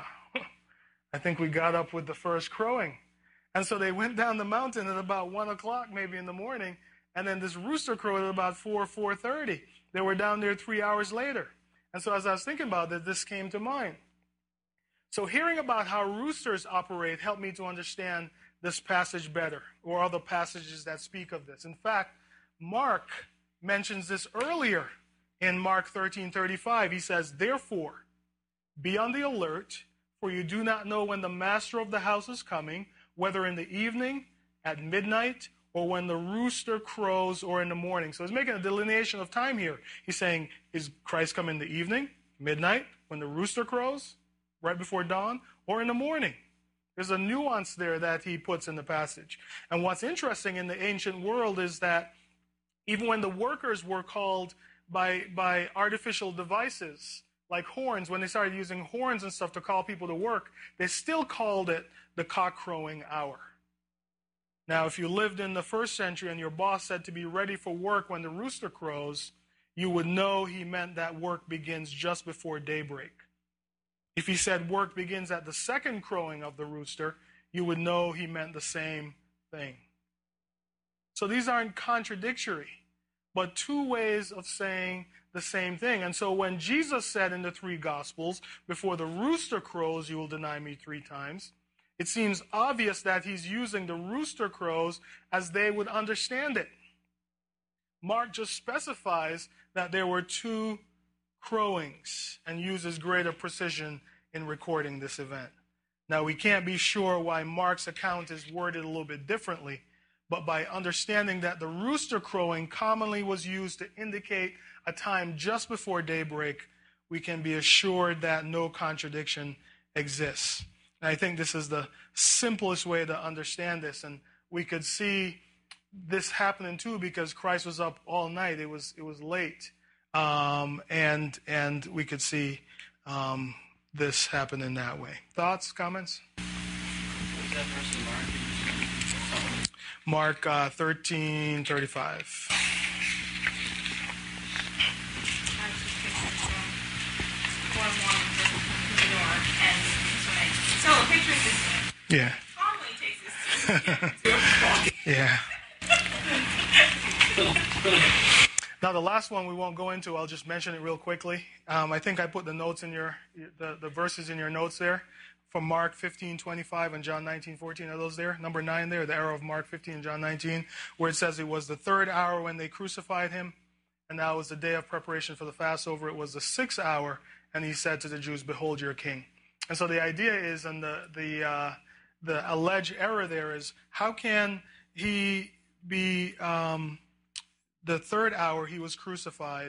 S3: I think we got up with the first crowing. And so they went down the mountain at about one o'clock maybe in the morning, and then this rooster crowed at about four, four thirty. They were down there three hours later. And so as I was thinking about it, this came to mind. So hearing about how roosters operate helped me to understand this passage better, or other passages that speak of this. In fact, Mark mentions this earlier in Mark thirteen thirty-five. He says, therefore, be on the alert, for you do not know when the master of the house is coming, whether in the evening, at midnight, or when the rooster crows, or in the morning. So he's making a delineation of time here. He's saying, is Christ coming in the evening, midnight, when the rooster crows, right before dawn, or in the morning? There's a nuance there that he puts in the passage. And what's interesting in the ancient world is that even when the workers were called by, by artificial devices, like horns, when they started using horns and stuff to call people to work, they still called it the cock crowing hour. Now, if you lived in the first century and your boss said to be ready for work when the rooster crows, you would know he meant that work begins just before daybreak. If he said work begins at the second crowing of the rooster, you would know he meant the same thing. So these aren't contradictory, but two ways of saying the same thing. And so when Jesus said in the three Gospels, before the rooster crows, you will deny me three times, it seems obvious that he's using the rooster crows as they would understand it. Mark just specifies that there were two crowings and uses greater precision in recording this event. Now, we can't be sure why Mark's account is worded a little bit differently, but by understanding that the rooster crowing commonly was used to indicate a time just before daybreak, we can be assured that no contradiction exists. And I think this is the simplest way to understand this. And we could see this happening too because Christ was up all night. It was it was late. Um, and and we could see um, this happening that way. Thoughts, comments?
S9: What's that verse in Mark?
S3: Mark uh, thirteen thirty-five.
S4: So a picture is this.
S3: Yeah.
S4: Calmly takes this.
S3: Yeah. Now the last one we won't go into. I'll just mention it real quickly. Um, I think I put the notes in your the, the verses in your notes there, from Mark fifteen twenty-five and John nineteen fourteen. Are those there? Number nine there, the arrow of Mark fifteen and John nineteen, where it says it was the third hour when they crucified him, and now was the day of preparation for the Passover. It was the sixth hour, and he said to the Jews, "Behold your king." And so the idea is, and the the uh, the alleged error there is, how can he be um, the third hour he was crucified,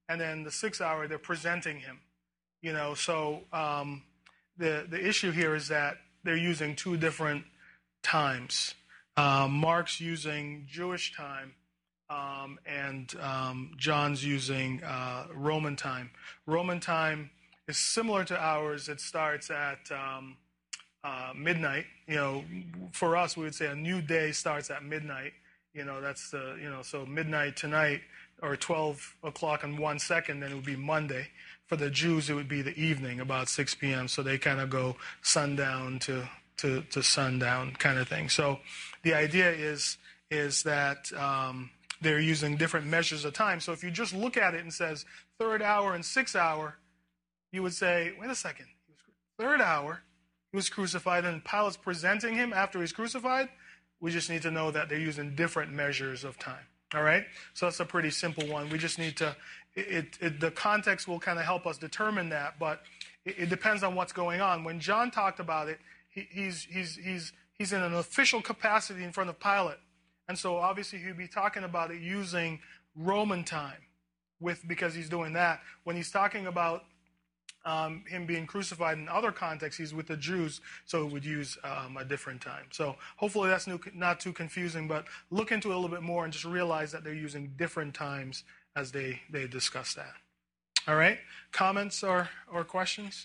S3: and then the sixth hour they're presenting him. You know, so um, the the issue here is that they're using two different times. Uh, Mark's using Jewish time, um, and um, John's using uh, Roman time. Roman time is similar to ours. It starts at um, uh, midnight. You know, for us, we would say a new day starts at midnight. You know, that's the, you know, so midnight tonight, or twelve o'clock and one second, then it would be Monday. For the Jews, it would be the evening, about six p.m. So they kind of go sundown to, to, to sundown kind of thing. So the idea is, is that um, they're using different measures of time. So if you just look at it and says third hour and sixth hour, you would say, wait a second, third hour, he was crucified, and Pilate's presenting him after he's crucified. We just need to know that they're using different measures of time. All right? So that's a pretty simple one. We just need to, it, it, the context will kind of help us determine that, but it, it depends on what's going on. When John talked about it, he, he's, he's, he's, he's in an official capacity in front of Pilate. And so obviously he'd be talking about it using Roman time with, because he's doing that. When he's talking about um, him being crucified in other contexts, he's with the Jews, so it would use um, a different time. So hopefully that's new, not too confusing, but look into it a little bit more and just realize that they're using different times as they, they discuss that. All right? Comments or, or questions?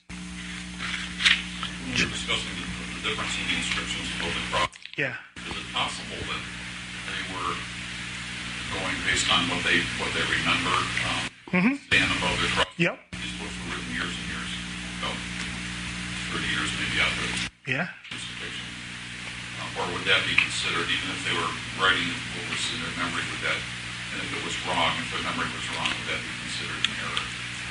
S8: When you're discussing the, the difference in the inscriptions of the cross,
S3: yeah.
S8: Is it possible that they were going based on what they what they remember, um, mm-hmm. stand above the cross?
S3: Yep.
S8: These books were written years and years ago, thirty years maybe after
S3: yeah.
S8: crucifixion. Uh, or would that be considered, even if they were writing what was in their memory, would that, and if it was wrong, if their memory was wrong, would that be considered an error?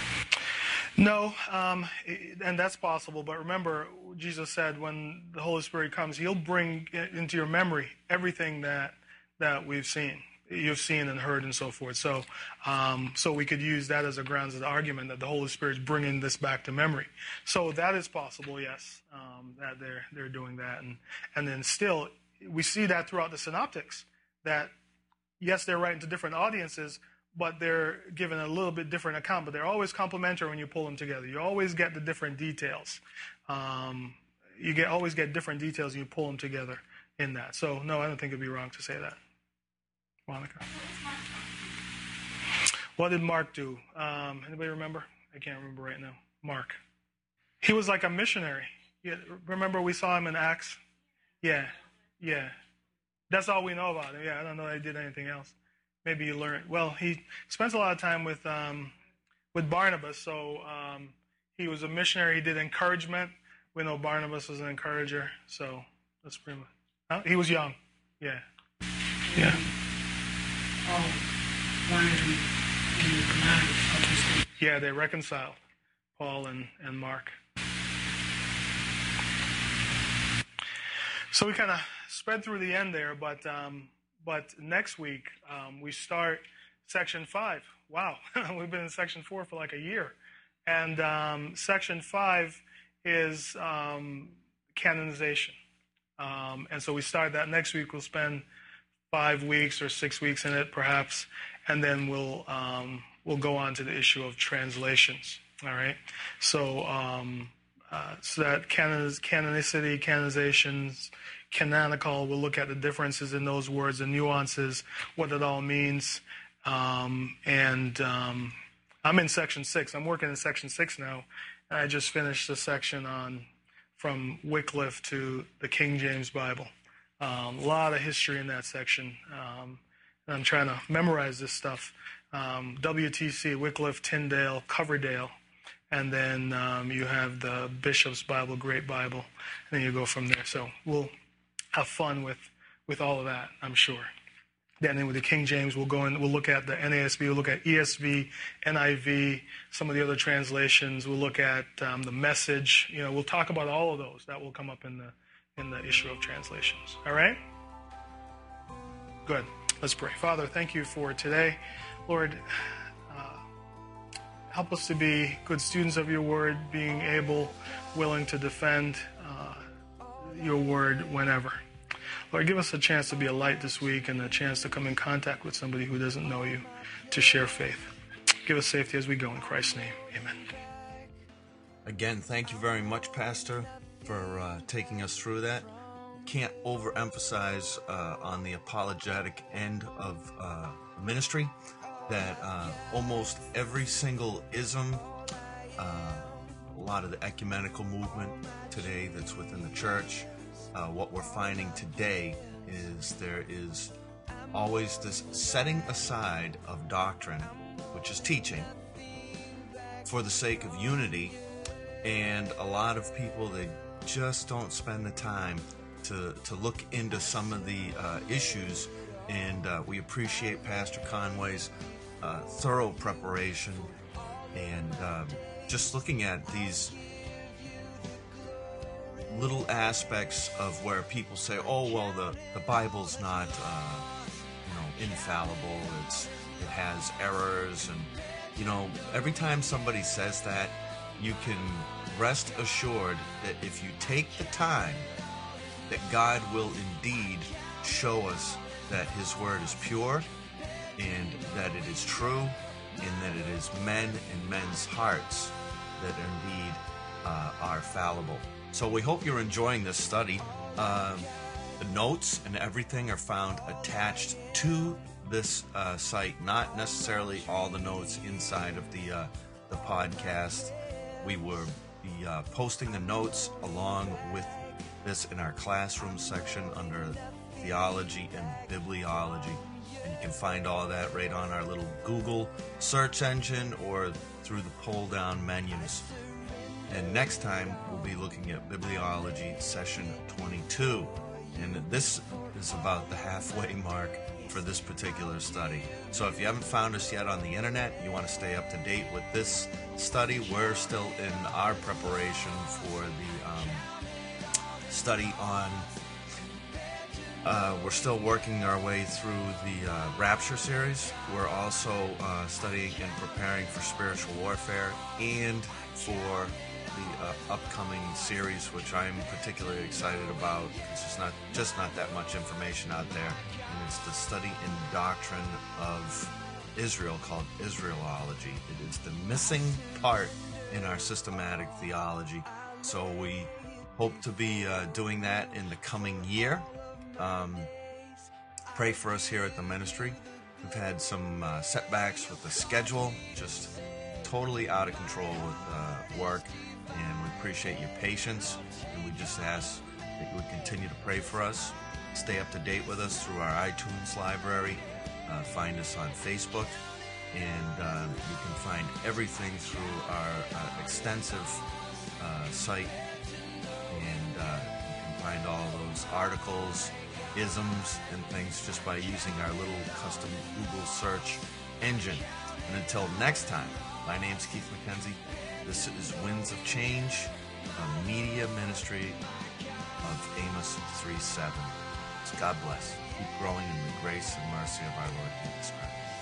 S3: No, um, and that's possible. But remember, Jesus said when the Holy Spirit comes, he'll bring into your memory everything that that we've seen, you've seen and heard and so forth. So um, so we could use that as a grounds of the argument that the Holy Spirit's bringing this back to memory. So that is possible, yes, um, that they're they're doing that. And, and then still, we see that throughout the synoptics, that, yes, they're writing to different audiences, but they're given a little bit different account. But they're always complementary when you pull them together. You always get the different details. Um, you get always get different details and you pull them together in that. So, no, I don't think it'd be wrong to say that. Monica. What did Mark do? Um, anybody remember? I can't remember right now. Mark. He was like a missionary. Yeah, remember we saw him in Acts? Yeah, yeah. That's all we know about him. Yeah, I don't know that he did anything else. Maybe you learned. Well, he spent a lot of time with um, with Barnabas, so um, he was a missionary. He did encouragement. We know Barnabas was an encourager, so that's pretty much. Huh? He was young. Yeah. Yeah.
S6: Oh, one of them in the command of his.
S3: Yeah, they reconciled, Paul and, and Mark. So we kind of sped through the end there, but um, but next week um, we start section five. Wow, we've been in section four for like a year, and um, section five is um, canonization, um, and so we start that next week. We'll spend five weeks or six weeks in it, perhaps, and then we'll um, we'll go on to the issue of translations. All right, so. Um, Uh, so that canon, canonicity, canonizations, canonical, we'll look at the differences in those words, the nuances, what it all means. Um, and um, I'm in section six. I'm working in section six now. And I just finished the section on from Wycliffe to the King James Bible. Um, a lot of history in that section. Um, and I'm trying to memorize this stuff. Um, W T C, Wycliffe, Tyndale, Coverdale. And then um, you have the Bishop's Bible, Great Bible, and then you go from there. So we'll have fun with, with all of that, I'm sure. Then with the King James, we'll go in, we'll look at the N A S B, we'll look at E S V, N I V, some of the other translations. We'll look at um, the Message. You know, we'll talk about all of those. That will come up in the in the issue of translations. All right? Good. Let's pray. Father, thank you for today. Lord, help us to be good students of your word, being able, willing to defend uh, your word whenever. Lord, give us a chance to be a light this week and a chance to come in contact with somebody who doesn't know you, to share faith. give us safety as we go. In Christ's name, amen.
S2: Again, thank you very much, Pastor, for uh, taking us through that. Can't overemphasize uh, on the apologetic end of uh, ministry that uh, almost every single ism, uh, a lot of the ecumenical movement today that's within the church, uh, what we're finding today is there is always this setting aside of doctrine, which is teaching, for the sake of unity, and a lot of people, they just don't spend the time to, to look into some of the uh, issues, and uh, we appreciate Pastor Conway's uh, thorough preparation and um, just looking at these little aspects of where people say, oh, well, the, the Bible's not uh, you know, infallible, it's it has errors, and you know, every time somebody says that, you can rest assured that if you take the time, that God will indeed show us that His Word is pure, and that it is true, and that it is men and men's hearts that indeed uh, are fallible. So we hope you're enjoying this study. Um, the notes and everything are found attached to this uh, site, not necessarily all the notes inside of the uh, the podcast. We will be uh, posting the notes along with this in our classroom section under theology and bibliology, and you can find all that right on our little Google search engine or through the pull down menus. And next time we'll be looking at bibliology session twenty-two, and this is about the halfway mark for this particular study. So if you haven't found us yet on the internet, you want to stay up to date with this study, we're still in our preparation for the um, study on uh, we're still working our way through the uh, Rapture series. We're also uh, studying and preparing for spiritual warfare and for the uh, upcoming series, which I'm particularly excited about. It's just not just not that much information out there, and it's the study and doctrine of Israel called Israelology. It is the missing part in our systematic theology, so we hope to be uh, doing that in the coming year. Um, pray for us here at the ministry. We've had some uh, setbacks with the schedule, just totally out of control with uh, work, and we appreciate your patience, and we just ask that you would continue to pray for us. Stay up to date with us through our iTunes library. Uh, find us on Facebook, and uh, you can find everything through our uh, extensive uh, site, and uh, you can find all those articles, isms, and things just by using our little custom Google search engine. And until next time, my name's Keith McKenzie. This is Winds of Change, a media ministry of Amos three seven. So God bless. Keep growing in the grace and mercy of our Lord Jesus Christ.